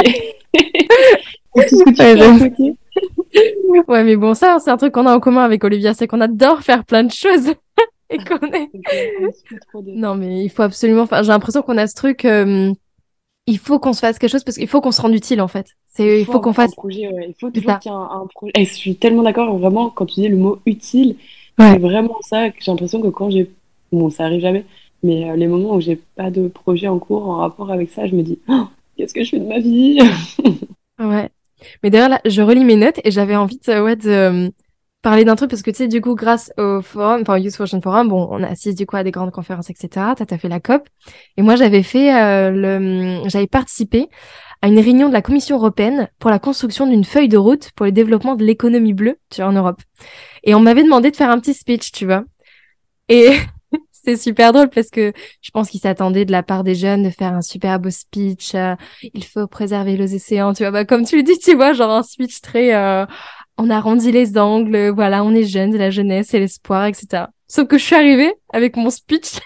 et tout ce que tu Ouais, fais à côté. ouais, mais bon, ça, c'est un truc qu'on a en commun avec Olivia, c'est qu'on adore faire plein de choses et qu'on est. C'est clair, on se fout trop de Non, ça. mais il faut absolument. Enfin, j'ai l'impression qu'on a ce truc. Il faut qu'on se fasse quelque chose parce qu'il faut qu'on se rende utile en fait. Il Il faut faut qu'on avoir un fasse. projet, ouais. Il faut C'est toujours ça. qu'il y ait un projet. Et je suis tellement d'accord, vraiment, quand tu dis le mot utile, c'est Ouais. vraiment ça que j'ai l'impression que quand j'ai. Bon, ça arrive jamais, mais les moments où j'ai pas de projet en cours en rapport avec ça, je me dis, oh, qu'est-ce que je fais de ma vie? Ouais. Mais d'ailleurs, là, je relis mes notes et j'avais envie de parler d'un truc parce que tu sais, du coup, grâce au forum, enfin, Youth Ocean Forum, bon, on assiste du coup à des grandes conférences, etc. T'as fait la COP. Et moi, j'avais participé à une réunion de la Commission européenne pour la construction d'une feuille de route pour le développement de l'économie bleue, tu vois, en Europe. Et on m'avait demandé de faire un petit speech, tu vois. Et c'est super drôle parce que je pense qu'ils s'attendaient de la part des jeunes de faire un super beau speech. Il faut préserver les océans, tu vois. Bah, comme tu le dis, tu vois, genre un speech très. On arrondit les angles, voilà, on est jeunes, la jeunesse et l'espoir, etc. Sauf que je suis arrivée avec mon speech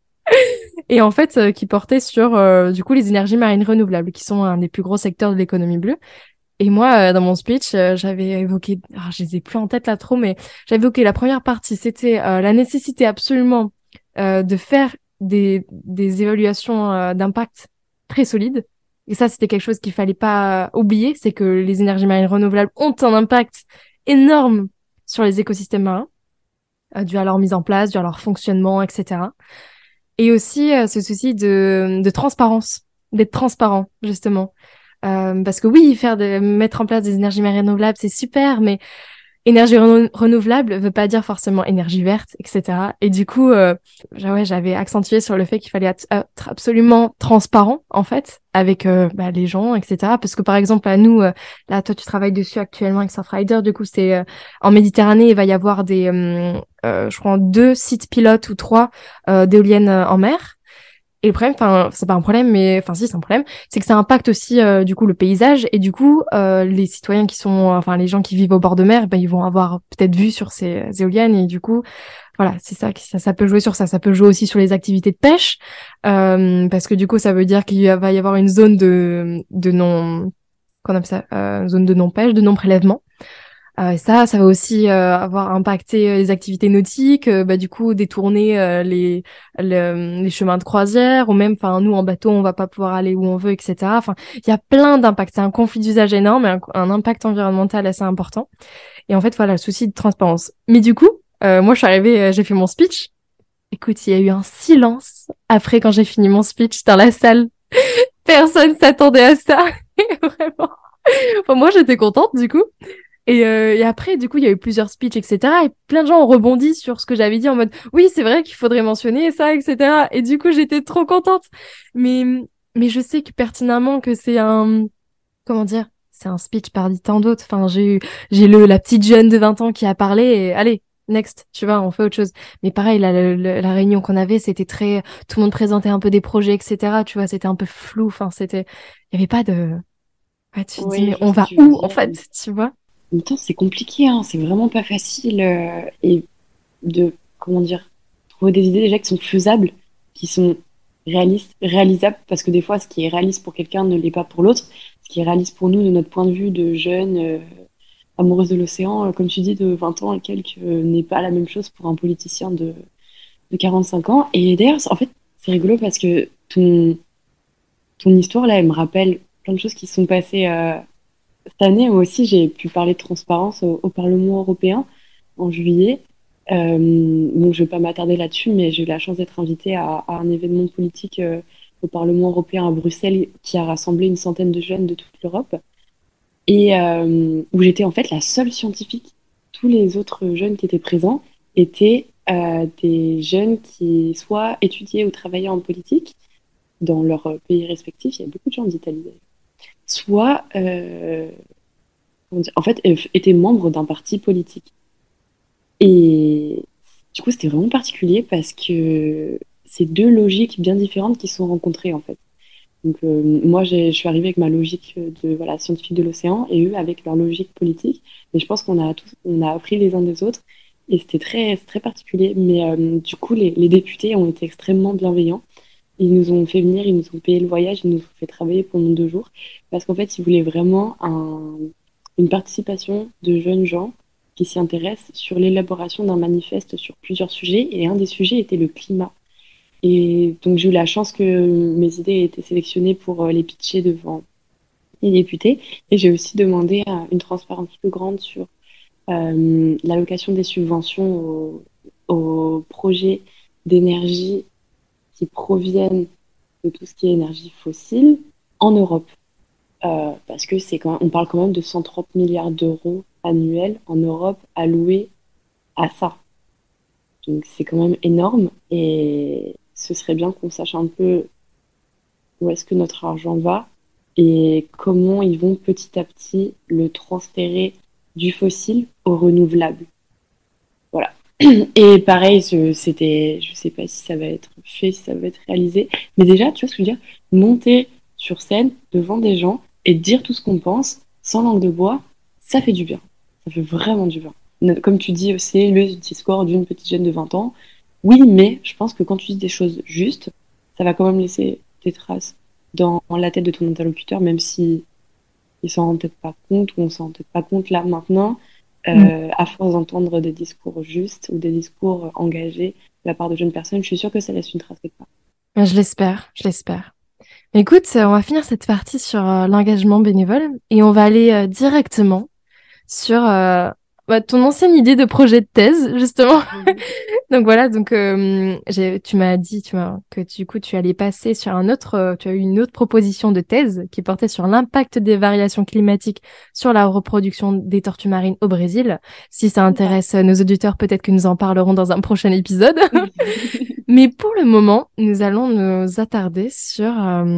et en fait, qui portait sur du coup les énergies marines renouvelables, qui sont un des plus gros secteurs de l'économie bleue. Et moi, dans mon speech, j'avais évoqué, je les ai plus en tête là trop, mais j'avais évoqué la première partie, c'était la nécessité absolument de faire des évaluations d'impact très solides. Et ça, c'était quelque chose qu'il fallait pas oublier, c'est que les énergies marines renouvelables ont un impact énorme sur les écosystèmes marins, dû à leur mise en place, dû à leur fonctionnement, etc. Et aussi ce souci de transparence, d'être transparent, justement. Parce que oui, mettre en place des énergies renouvelables, c'est super, mais énergie renouvelable veut pas dire forcément énergie verte, etc. Et du coup, ouais, j'avais accentué sur le fait qu'il fallait être absolument transparent, en fait, avec les gens, etc. Parce que par exemple, à nous, là, toi, tu travailles dessus actuellement avec Surfrider, du coup, c'est en Méditerranée, il va y avoir je crois, 2 sites pilotes ou 3 d'éoliennes en mer. Et le problème, enfin, c'est pas un problème, mais enfin si, c'est un problème, c'est que ça impacte aussi du coup le paysage et du coup les citoyens qui sont, enfin les gens qui vivent au bord de mer, ben ils vont avoir peut-être vue sur ces éoliennes et du coup, voilà, c'est ça, ça peut jouer sur ça. Ça peut jouer aussi sur les activités de pêche parce que du coup, ça veut dire va y avoir une zone de non, qu'on appelle ça, zone de non pêche, de non prélèvement. Et ça va aussi avoir impacté les activités nautiques, bah, du coup détourner les chemins de croisière, ou même, enfin, nous en bateau, on va pas pouvoir aller où on veut, etc. Enfin, il y a plein d'impacts. C'est un conflit d'usage énorme et un impact environnemental assez important. Et en fait, voilà, le souci de transparence. Mais du coup, moi, je suis arrivée, j'ai fait mon speech. Écoute, il y a eu un silence après quand j'ai fini mon speech dans la salle. Personne s'attendait à ça. Vraiment. Enfin, moi, j'étais contente, du coup. Et après, du coup, il y a eu plusieurs speeches, etc. Et plein de gens ont rebondi sur ce que j'avais dit en mode, oui, c'est vrai qu'il faudrait mentionner ça, etc. Et du coup, j'étais trop contente. Mais, mais je sais que pertinemment que c'est un, comment dire, c'est un speech parmi tant d'autres. Enfin, j'ai la petite jeune de 20 ans qui a parlé et allez, next, tu vois, on fait autre chose. Mais pareil, la réunion qu'on avait, c'était très, tout le monde présentait un peu des projets, etc. Tu vois, c'était un peu flou. Enfin, il y avait pas de, ouais, tu te dis, Oui, mais je vois on ce que va tu veux où, en dire. fait, tu vois? En même temps, c'est compliqué, hein, c'est vraiment pas facile. Et de, comment dire, trouver des idées déjà qui sont faisables, qui sont réalistes, réalisables, parce que des fois, ce qui est réaliste pour quelqu'un ne l'est pas pour l'autre. Ce qui est réaliste pour nous, de notre point de vue de jeunes amoureuses de l'océan, comme tu dis, de 20 ans et quelques, n'est pas la même chose pour un politicien de 45 ans. Et d'ailleurs, en fait, c'est rigolo parce que ton histoire, là, elle me rappelle plein de choses qui se sont passées cette année. Moi aussi, j'ai pu parler de transparence au Parlement européen en juillet. Donc, je ne vais pas m'attarder là-dessus, mais j'ai eu la chance d'être invitée à un événement politique au Parlement européen à Bruxelles qui a rassemblé une centaine de jeunes de toute l'Europe et où j'étais en fait la seule scientifique. Tous les autres jeunes qui étaient présents étaient des jeunes qui soit étudiaient ou travaillaient en politique dans leur pays respectif. Il y a beaucoup de gens d'Italie, d'ailleurs. Soit, comment dire, en fait, étaient membres d'un parti politique. Et du coup, c'était vraiment particulier parce que c'est deux logiques bien différentes qui se sont rencontrées, en fait. Donc, moi, je suis arrivée avec ma logique de voilà, scientifique de l'océan et eux avec leur logique politique. Et je pense on a appris les uns des autres. Et c'était c'est très particulier. Mais du coup, les députés ont été extrêmement bienveillants. Ils nous ont fait venir, ils nous ont payé le voyage, ils nous ont fait travailler pendant 2 jours. Parce qu'en fait, ils voulaient vraiment une participation de jeunes gens qui s'y intéressent sur l'élaboration d'un manifeste sur plusieurs sujets. Et un des sujets était le climat. Et donc, j'ai eu la chance que mes idées aient été sélectionnées pour les pitcher devant les députés. Et j'ai aussi demandé une transparence plus grande sur l'allocation des subventions aux projets d'énergie qui proviennent de tout ce qui est énergie fossile en Europe. Parce que on parle quand même de 130 milliards d'euros annuels en Europe alloués à ça. Donc c'est quand même énorme et ce serait bien qu'on sache un peu où est-ce que notre argent va et comment ils vont petit à petit le transférer du fossile au renouvelable. Voilà. Et pareil, je sais pas si ça va être fait, si ça va être réalisé, mais déjà, tu vois ce que je veux dire? Monter sur scène devant des gens et dire tout ce qu'on pense sans langue de bois, ça fait du bien. Ça fait vraiment du bien. Comme tu dis aussi, le discours d'une petite jeune de 20 ans, oui, mais je pense que quand tu dis des choses justes, ça va quand même laisser des traces dans la tête de ton interlocuteur, même si ils s'en rendent peut-être pas compte ou on s'en rend peut-être pas compte là maintenant, Mm. à force d'entendre des discours justes ou des discours engagés de la part de jeunes personnes, je suis sûre que ça laisse une trace quelque part. Je l'espère, je l'espère. Écoute, on va finir cette partie sur l'engagement bénévole et on va aller directement sur ton ancienne idée de projet de thèse, justement. Mhm. Donc voilà, donc tu m'as dit que du coup tu allais passer sur tu as eu une autre proposition de thèse qui portait sur l'impact des variations climatiques sur la reproduction des tortues marines au Brésil. Si ça C'est ça. intéresse nos auditeurs, peut-être que nous en parlerons dans un prochain épisode. Mais pour le moment, nous allons nous attarder sur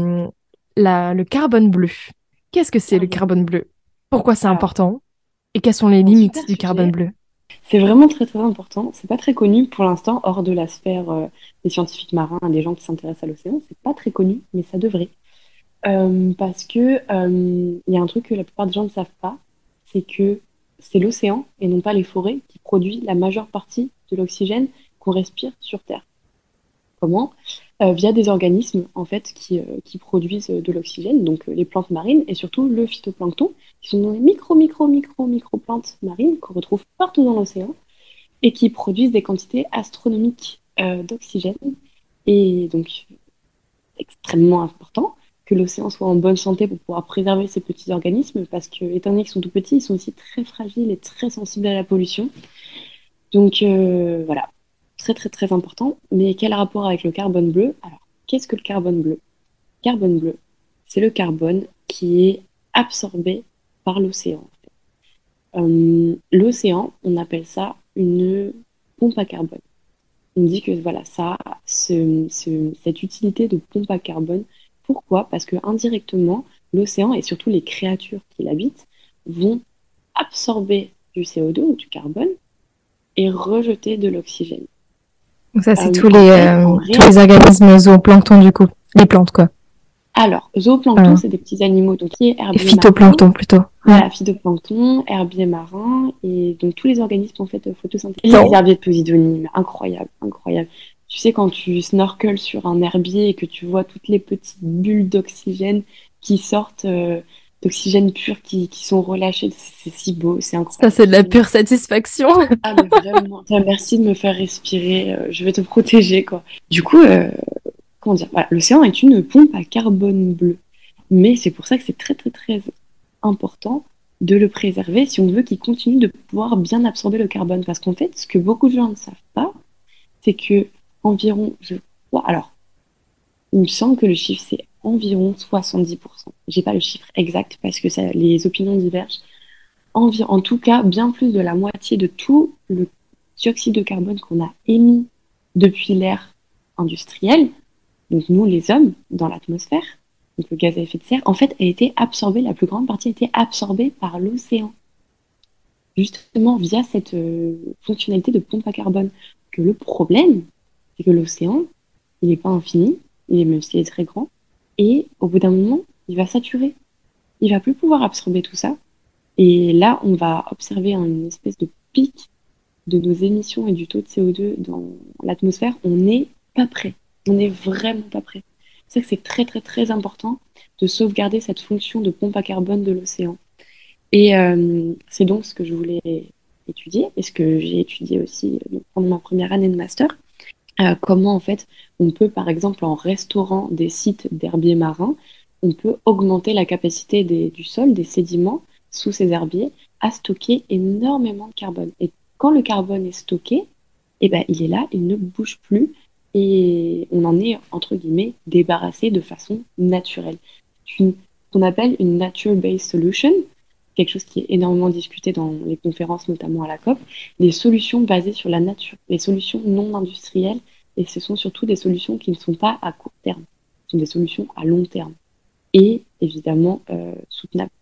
le carbone bleu. Qu'est-ce que c'est le Carbone. carbone bleu? Pourquoi c'est Alors, important? Et quelles sont les c'est un limites super du carbone sujet. bleu? C'est vraiment très très important. C'est pas très connu pour l'instant, hors de la sphère des scientifiques marins, des gens qui s'intéressent à l'océan. C'est pas très connu, mais ça devrait. Parce que il y a un truc que la plupart des gens ne savent pas, c'est que c'est l'océan et non pas les forêts qui produit la majeure partie de l'oxygène qu'on respire sur Terre. Comment? Via des organismes en fait qui produisent de l'oxygène, donc les plantes marines et surtout le phytoplancton, qui sont des micro plantes marines qu'on retrouve partout dans l'océan et qui produisent des quantités astronomiques d'oxygène. Et donc extrêmement important que l'océan soit en bonne santé pour pouvoir préserver ces petits organismes, parce que, étant donné qu'ils sont tout petits, ils sont aussi très fragiles et très sensibles à la pollution. Donc voilà, très très très important. Mais quel rapport avec le carbone bleu? Alors, qu'est-ce que le carbone bleu? Carbone bleu, c'est le carbone qui est absorbé par l'océan. L'océan, on appelle ça une pompe à carbone. On dit que voilà, ça a cette utilité de pompe à carbone. Pourquoi? Parce que indirectement, l'océan et surtout les créatures qui l'habitent vont absorber du CO2 ou du carbone et rejeter de l'oxygène. Donc ça, c'est tous les Réalité, organismes zooplancton, du coup. Les plantes, quoi. alors, zooplancton, Enfin, c'est des petits animaux, donc qui est et herbier marin, phytoplancton, plutôt. Ouais. voilà, phytoplancton, herbier marin, et donc tous les organismes en fait photosynthèse. Les Non. herbiers de Posidonie, mais incroyable, incroyable. Tu sais, quand tu snorkels sur un herbier et que tu vois toutes les petites bulles d'oxygène qui sortent, d'oxygène pur qui sont relâchées, c'est si beau, c'est Ça, incroyable. c'est de la pure satisfaction. Ah, mais vraiment. Merci de me faire respirer, je vais te protéger, quoi. Du coup, comment dire, voilà, l'océan est une pompe à carbone bleu. Mais c'est pour ça que c'est très très très important de le préserver si on veut qu'il continue de pouvoir bien absorber le carbone. Parce qu'en fait, ce que beaucoup de gens ne savent pas, c'est que environ, je crois, alors, il me semble que le chiffre c'est environ 70%. J'ai pas le chiffre exact parce que ça, les opinions divergent. En tout cas, bien plus de la moitié de tout le dioxyde de carbone qu'on a émis depuis l'ère industrielle, donc nous les hommes, dans l'atmosphère, donc le gaz à effet de serre, en fait, a été absorbé, la plus grande partie a été absorbée par l'océan, justement via cette fonctionnalité de pompe à carbone. Que le problème, c'est que l'océan, il n'est pas infini, il est même s'il est très grand, et au bout d'un moment, il va saturer. Il va plus pouvoir absorber tout ça. Et là, on va observer une espèce de pic de nos émissions et du taux de CO2 dans l'atmosphère. On n'est pas prêt. On n'est vraiment pas prêt. C'est ça que c'est très très très important de sauvegarder cette fonction de pompe à carbone de l'océan. Et c'est donc ce que je voulais étudier et ce que j'ai étudié aussi pendant ma première année de master. Comment en fait on peut par exemple en restaurant des sites d'herbiers marins, on peut augmenter la capacité du sol, des sédiments sous ces herbiers à stocker énormément de carbone. Et quand le carbone est stocké, eh ben, il est là, il ne bouge plus et on en est entre guillemets débarrassé de façon naturelle. C'est ce qu'on appelle une nature-based solution, quelque chose qui est énormément discuté dans les conférences, notamment à la COP, les solutions basées sur la nature, les solutions non industrielles, et ce sont surtout des solutions qui ne sont pas à court terme, ce sont des solutions à long terme et évidemment soutenables.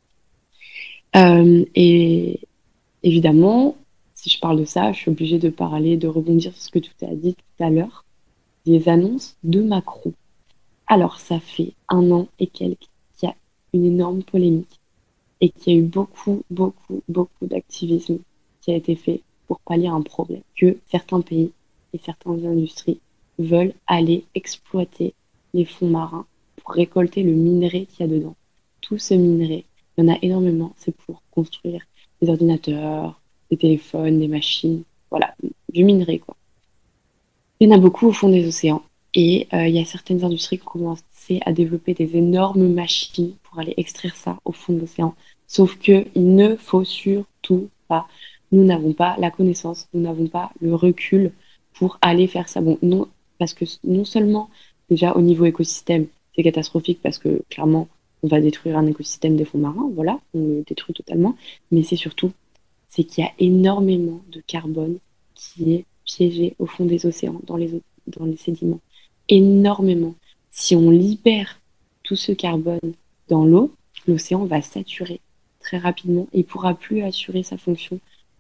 Et évidemment, si je parle de ça, je suis obligée de parler, de rebondir sur ce que tu as dit tout à l'heure, des annonces de Macron. Alors, ça fait 1 an et quelques qu'il y a une énorme polémique et qu'il y a eu beaucoup d'activisme qui a été fait pour pallier à un problème que certains pays et certaines industries veulent aller exploiter les fonds marins pour récolter le minerai qu'il y a dedans. Tout ce minerai, il y en a énormément, c'est pour construire des ordinateurs, des téléphones, des machines, voilà, du minerai quoi. Il y en a beaucoup au fond des océans. Et il y a certaines industries qui ont commencé à développer des énormes machines pour aller extraire ça au fond de l'océan. Sauf qu'il ne faut surtout pas. Nous n'avons pas la connaissance, nous n'avons pas le recul pour aller faire ça. Bon, non, parce que non seulement, déjà au niveau écosystème, c'est catastrophique parce que clairement, on va détruire un écosystème des fonds marins, voilà, on le détruit totalement. Mais c'est surtout, c'est qu'il y a énormément de carbone qui est piégé au fond des océans, dans les sédiments. Énormément. Si on libère tout ce carbone dans l'eau, l'océan va saturer très rapidement et ne pourra plus assurer sa fonction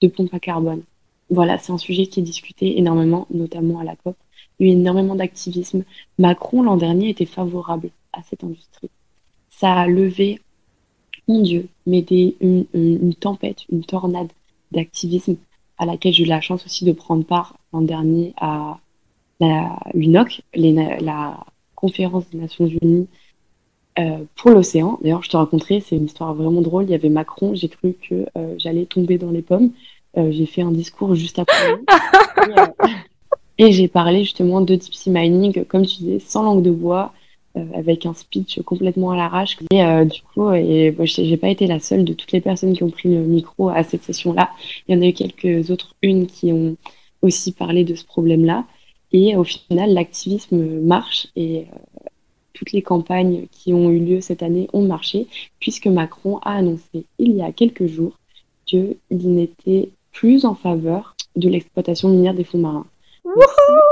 de pompe à carbone. Voilà, c'est un sujet qui est discuté énormément, notamment à la COP. Il y a eu énormément d'activisme. Macron, l'an dernier, était favorable à cette industrie. Ça a levé, mon Dieu, mais une tempête, une tornade d'activisme à laquelle j'ai eu la chance aussi de prendre part l'an dernier à l'UNOC, la conférence des Nations Unies pour l'océan. D'ailleurs, je te raconterai, c'est une histoire vraiment drôle. Il y avait Macron, j'ai cru que j'allais tomber dans les pommes. J'ai fait un discours juste après lui. Et, et j'ai parlé justement de deep sea mining, comme tu disais, sans langue de bois, avec un speech complètement à l'arrache. Et du coup, bon, j'ai pas été la seule de toutes les personnes qui ont pris le micro à cette session-là. Il y en a eu quelques autres, une qui ont aussi parlé de ce problème-là. Et au final, l'activisme marche et toutes les campagnes qui ont eu lieu cette année ont marché, puisque Macron a annoncé il y a quelques jours qu'il n'était plus en faveur de l'exploitation minière des fonds marins. Donc,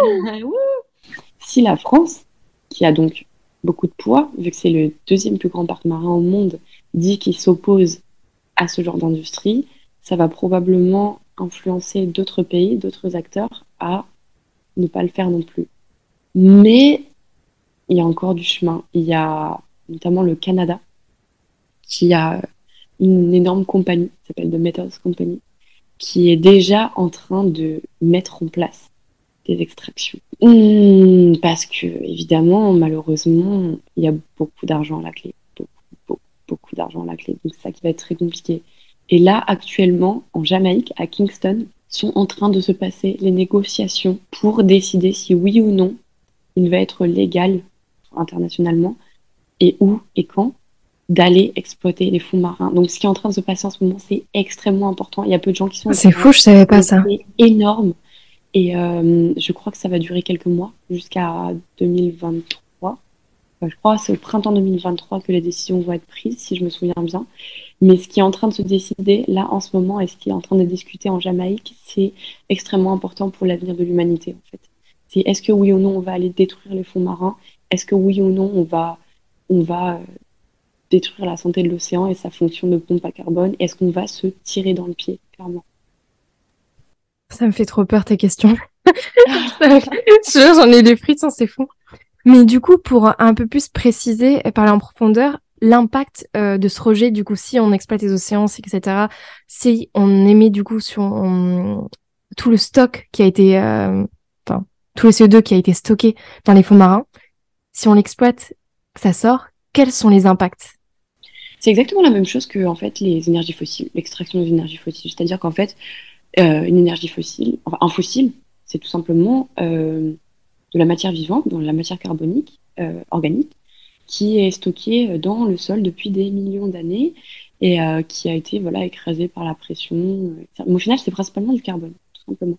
si la France, qui a donc beaucoup de poids, vu que c'est le deuxième plus grand parc marin au monde, dit qu'il s'oppose à ce genre d'industrie, ça va probablement influencer d'autres pays, d'autres acteurs à ne pas le faire non plus. Mais il y a encore du chemin. Il y a notamment le Canada qui a une énorme compagnie qui s'appelle The Metals Company qui est déjà en train de mettre en place des extractions. Parce que, évidemment, malheureusement, il y a beaucoup d'argent à la clé. Beaucoup, beaucoup, beaucoup d'argent à la clé. Donc, c'est ça qui va être très compliqué. Et là, actuellement, en Jamaïque, à Kingston, sont en train de se passer les négociations pour décider si oui ou non il va être légal internationalement et où et quand d'aller exploiter les fonds marins. Donc, ce qui est en train de se passer en ce moment, c'est extrêmement important. Il y a peu de gens qui sont au C'est courant, fou, je savais pas mais ça. c'est énorme. Et je crois que ça va durer quelques mois, jusqu'à 2023. Je crois que c'est au printemps 2023 que les décisions vont être prises, si je me souviens bien. Mais ce qui est en train de se décider là en ce moment et ce qui est en train de discuter en Jamaïque, c'est extrêmement important pour l'avenir de l'humanité en fait. C'est est-ce que oui ou non on va aller détruire les fonds marins? Est-ce que oui ou non on va détruire la santé de l'océan et sa fonction de pompe à carbone? Est-ce qu'on va se tirer dans le pied, clairement? Ça me fait trop peur tes questions. J'en ai des frissons, c'est fou. Mais du coup, pour un peu plus préciser et parler en profondeur, l'impact de ce rejet, du coup, si on exploite les océans, etc., si on émet du coup tout le stock qui a été, enfin, tout le CO2 qui a été stocké dans les fonds marins, si on l'exploite, ça sort, quels sont les impacts? C'est exactement la même chose que en fait les énergies fossiles, l'extraction des énergies fossiles. C'est-à-dire qu'en fait, une énergie fossile, enfin un fossile, c'est tout simplement de la matière vivante, dans la matière carbonique, organique, qui est stockée dans le sol depuis des millions d'années et qui a été voilà, écrasée par la pression. Mais au final, c'est principalement du carbone, tout simplement.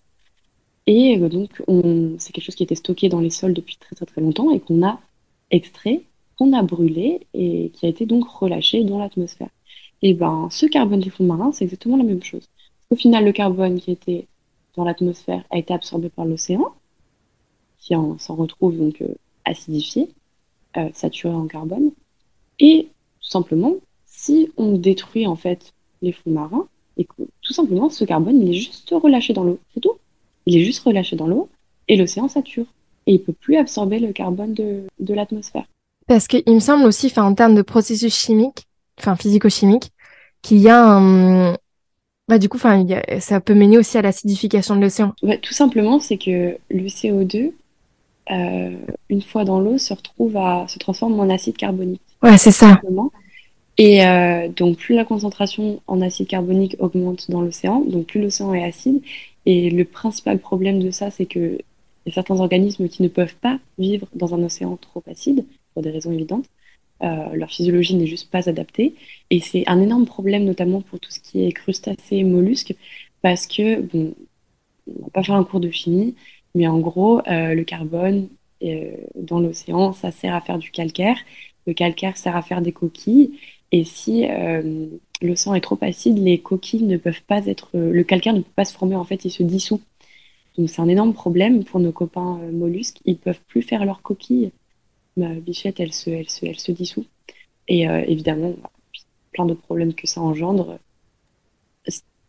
Et donc, c'est quelque chose qui était stocké dans les sols depuis très très très longtemps et qu'on a extrait, qu'on a brûlé et qui a été donc relâché dans l'atmosphère. Et ben, ce carbone des fonds marins, c'est exactement la même chose. Au final, le carbone qui était dans l'atmosphère a été absorbé par l'océan, qui s'en retrouve donc acidifié, saturé en carbone. Et tout simplement, si on détruit en fait les fonds marins, et que tout simplement ce carbone il est juste relâché dans l'eau, c'est tout. Il est juste relâché dans l'eau et l'océan sature. Et il peut plus absorber le carbone de l'atmosphère. Parce qu'il me semble aussi, enfin, en termes de processus chimiques, enfin, physico-chimiques, qu'il y a un, bah, du coup, enfin, ça peut mener aussi à l'acidification de l'océan. Ouais, tout simplement, c'est que le CO2, euh, une fois dans l'eau, se transforme en acide carbonique. Ouais, c'est ça. Simplement. Et donc, plus la concentration en acide carbonique augmente dans l'océan, donc plus l'océan est acide. Et le principal problème de ça, c'est que il y a certains organismes qui ne peuvent pas vivre dans un océan trop acide, pour des raisons évidentes. Leur physiologie n'est juste pas adaptée. Et c'est un énorme problème, notamment pour tout ce qui est crustacés et mollusques, parce que, bon, on va pas faire un cours de chimie, mais en gros, le carbone dans l'océan, ça sert à faire du calcaire. Le calcaire sert à faire des coquilles. Et si l'océan est trop acide, les coquilles ne peuvent pas être, le calcaire ne peut pas se former, en fait, il se dissout. Donc c'est un énorme problème pour nos copains mollusques. Ils peuvent plus faire leurs coquilles. Ma bichette, elle se dissout. Et évidemment, plein d'autres problèmes que ça engendre.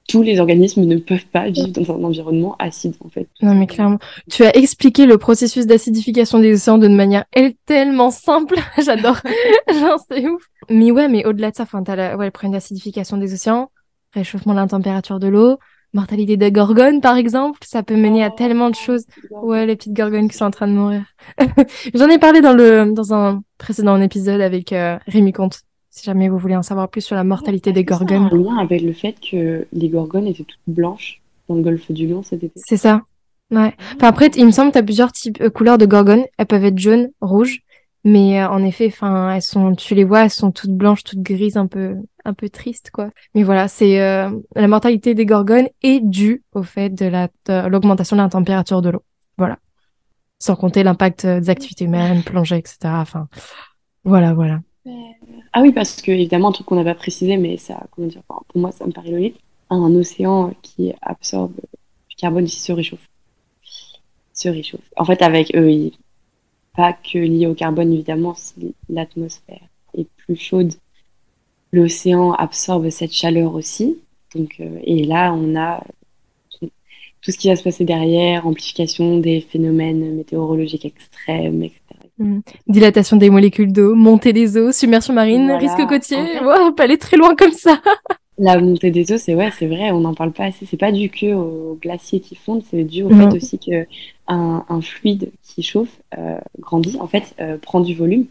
tous les organismes ne peuvent pas vivre dans un environnement acide, en fait. Non, mais clairement. Tu as expliqué le processus d'acidification des océans d'une manière tellement simple. J'adore. Genre, c'est ouf. Mais ouais, mais au-delà de ça, enfin, t'as le problème d'acidification des océans, réchauffement de la température de l'eau, mortalité des gorgones, par exemple. Ça peut mener à Oh, tellement de choses. Ouais, les petites gorgones qui c'est sont en train de mourir. J'en ai parlé dans un précédent épisode avec Rémi Comte. Si jamais vous voulez en savoir plus sur la mortalité Est-ce des que ça a gorgones. un lien avec le fait que les gorgones étaient toutes blanches dans le golfe du Lion cet été? C'est ça. Ouais. Enfin, après, il me semble que tu as plusieurs types, couleurs de gorgones. Elles peuvent être jaunes, rouges. Mais en effet, enfin, tu les vois, elles sont toutes blanches, toutes grises, un peu tristes, quoi. Mais voilà, c'est la mortalité des gorgones est due au fait de l'augmentation de la température de l'eau. Voilà. Sans compter l'impact des activités humaines, plongée, etc. Enfin, voilà, voilà. Ah oui, parce que évidemment, un truc qu'on n'a pas précisé, mais ça, comment dire, enfin, pour moi, ça me paraît logique, un océan qui absorbe du carbone ici se réchauffe. Se réchauffe. En fait, avec eux, pas que lié au carbone, évidemment, si l'atmosphère est plus chaude, l'océan absorbe cette chaleur aussi. Donc, et là, on a tout ce qui va se passer derrière, amplification des phénomènes météorologiques extrêmes, etc. Mm. Dilatation des molécules d'eau, montée des eaux, submersion marine, risque Voilà. En côtier. fait, Wow, pas aller très loin comme ça. la montée des eaux, c'est ouais, c'est vrai, on n'en parle pas assez. C'est pas dû que aux glaciers qui fondent, c'est dû au fait Non. aussi que un fluide qui chauffe grandit, en fait, prend du volume.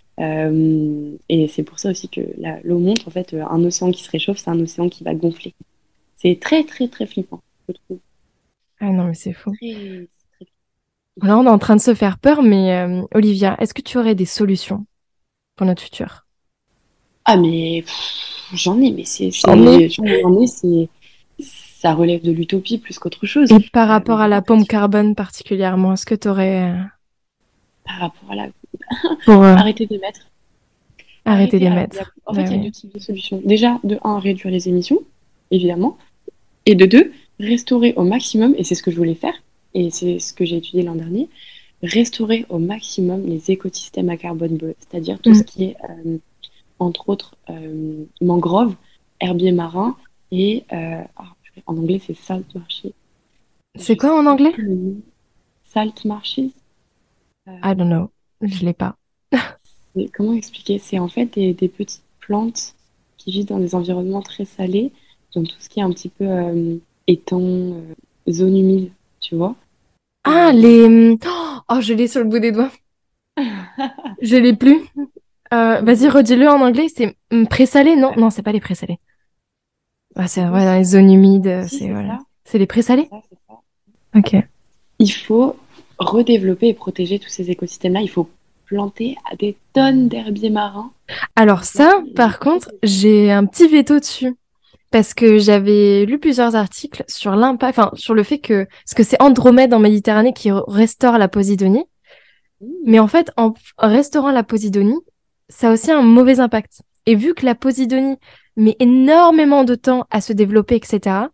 Et c'est pour ça aussi que l'eau monte. En fait, un océan qui se réchauffe, c'est un océan qui va gonfler. C'est très, très, très flippant, je trouve. Ah non, mais c'est fou. Très, très Là, on est en train de se faire peur, mais Olivia, est-ce que tu aurais des solutions pour notre futur? Ah, mais j'en ai, mais J'en ai. j'en ai, ça relève de l'utopie plus qu'autre chose. Et par Mais rapport à j'ai la pompe l'impression, carbone particulièrement, est-ce que tu aurais par rapport à la. pour Arrêter d'émettre. arrêter Arrêter. Alors, d'émettre? en fait, Bah il y a oui. deux types de solutions. Déjà, de un, réduire les émissions, évidemment. Et de deux, restaurer au maximum, et c'est ce que je voulais faire, et c'est ce que j'ai étudié l'an dernier, restaurer au maximum les écosystèmes à carbone bleu, c'est-à-dire tout Mm. ce qui est, entre autres, mangroves, herbiers marins, et en anglais, c'est salt marshes. C'est Je quoi en sais anglais? plus le nom. Salt marshes. euh, I don't know. Je l'ai pas. Comment expliquer? C'est en fait des petites plantes qui vivent dans des environnements très salés, dans tout ce qui est un petit peu étang, zone humide, tu vois. Ah, Et les... Oh, je l'ai sur le bout des doigts. Je l'ai plus. Vas-y, redis-le en anglais. C'est présalé? Non, non, c'est pas les présalés. Ah, c'est c'est ouais, dans les possible. zones humides, Si, c'est c'est voilà. ça. C'est les C'est présalés? ça, c'est ça. Ok. Il faut redévelopper et protéger tous ces écosystèmes-là. Il faut planter à des tonnes d'herbiers marins. Alors Planter ça, et les par contre, protéger. j'ai un petit veto dessus. Parce que j'avais lu plusieurs articles sur l'impact, enfin, sur le fait que, parce que c'est Andromède en Méditerranée qui restaure la Posidonie. Mais Mmh. en fait, en restaurant la Posidonie, ça a aussi un mauvais impact. Et vu que la Posidonie met énormément de temps à se développer, etc.,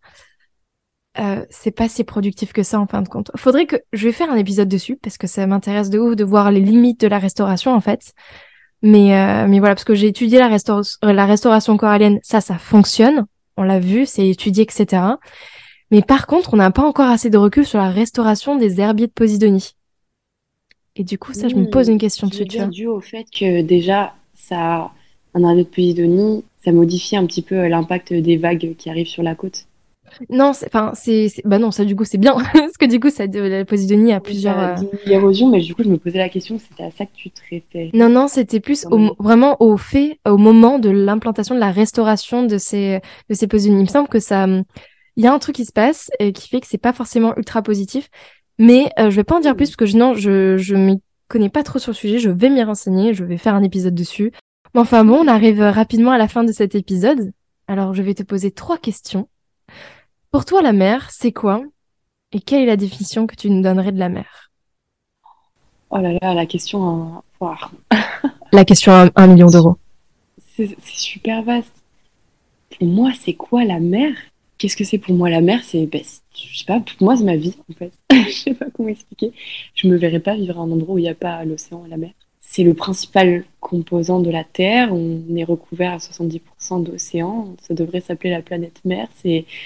c'est pas si productif que ça en fin de compte. Faudrait que je vais faire un épisode dessus parce que ça m'intéresse de ouf de voir les limites de la restauration en fait. Mais voilà, parce que j'ai étudié la restauration corallienne, ça fonctionne. On l'a vu, c'est étudié, etc. Mais par contre, on n'a pas encore assez de recul sur la restauration des herbiers de Posidonie. Et du coup, ça, je me pose une question Tu veux dessus, tu dire vois. dû au fait que déjà, ça, un arrêt de Posidonie, ça modifie un petit peu l'impact des vagues qui arrivent sur la côte. Non, enfin, bah non, ça du coup, c'est bien. Parce que du coup, la Posidonie a Oui, plusieurs. ça diminue l'érosion, mais du coup, je me posais la question, c'était à ça que tu te Non, référais non, c'était plus dans ma question. vraiment au fait, au moment de l'implantation, de la restauration de ces Posidonie. Il me semble que ça. Il y a un truc qui se passe et qui fait que c'est pas forcément ultra positif. Mais je vais pas en dire plus Hmm. parce que non, je m'y connais pas trop sur le sujet. Je vais m'y renseigner. Je vais faire un épisode dessus. Mais enfin bon, on arrive rapidement à la fin de cet épisode. Alors, je vais te poser 3 questions. Pour toi, la mer, c'est quoi? Et quelle est la définition que tu nous donnerais de la mer? Oh là là, la question, hein, ouah. La question à 1 million d'euros. C'est super vaste. Pour moi, c'est quoi la mer? Qu'est-ce que c'est pour moi la mer? Je sais pas, pour moi, c'est ma vie, en fait. Je sais pas comment expliquer. Je me verrais pas vivre à un endroit où il n'y a pas l'océan et la mer. C'est le principal composant de la Terre. On est recouvert à 70% d'océan. Ça devrait s'appeler la planète mer.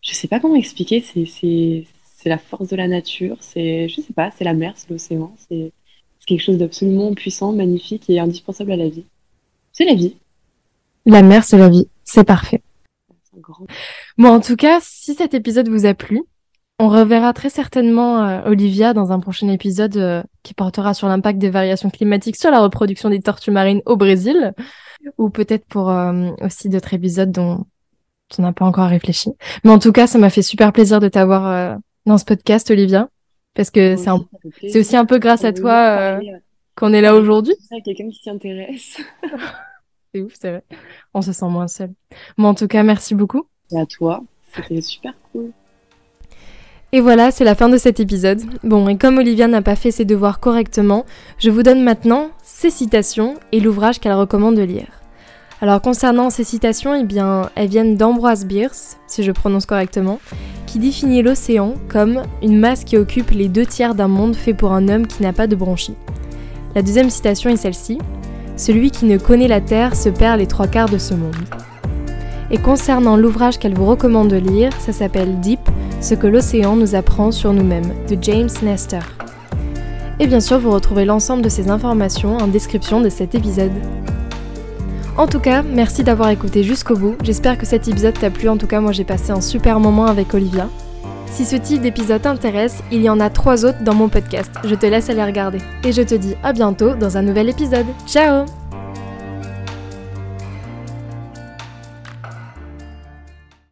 je sais pas comment expliquer, c'est la force de la nature, je sais pas, c'est la mer, c'est l'océan, c'est quelque chose d'absolument puissant, magnifique et indispensable à la vie. C'est la vie. La mer, c'est la vie. C'est parfait. C'est un grand... Bon, en tout cas, si cet épisode vous a plu, on reverra très certainement Olivia dans un prochain épisode qui portera sur l'impact des variations climatiques sur la reproduction des tortues marines au Brésil, ou peut-être pour aussi d'autres épisodes dont on n'a pas encore réfléchi. Mais en tout cas, ça m'a fait super plaisir de t'avoir dans ce podcast, Olivia, parce que Moi aussi, ça fait c'est aussi plaisir un peu grâce à de venir toi parler, qu'on est là parler de aujourd'hui. tout ça à quelqu'un qui s'y intéresse. C'est ouf, c'est vrai. On se sent moins seul. Mais en tout cas, merci beaucoup. Et à toi, c'était super cool. Et voilà, c'est la fin de cet épisode. Bon, et comme Olivia n'a pas fait ses devoirs correctement, je vous donne maintenant ses citations et l'ouvrage qu'elle recommande de lire. Alors concernant ces citations, eh bien, elles viennent d'Ambroise Bierce, si je prononce correctement, qui définit l'océan comme une masse qui occupe les 2/3 d'un monde fait pour un homme qui n'a pas de bronchie. La deuxième citation est celle-ci. Celui qui ne connaît la Terre se perd les 3/4 de ce monde. Et concernant l'ouvrage qu'elle vous recommande de lire, ça s'appelle Deep, ce que l'océan nous apprend sur nous-mêmes, de James Nestor. Et bien sûr, vous retrouvez l'ensemble de ces informations en description de cet épisode. En tout cas, merci d'avoir écouté jusqu'au bout, j'espère que cet épisode t'a plu, en tout cas moi j'ai passé un super moment avec Olivia. Si ce type d'épisode t'intéresse, il y en a 3 autres dans mon podcast, je te laisse aller regarder. Et je te dis à bientôt dans un nouvel épisode. Ciao!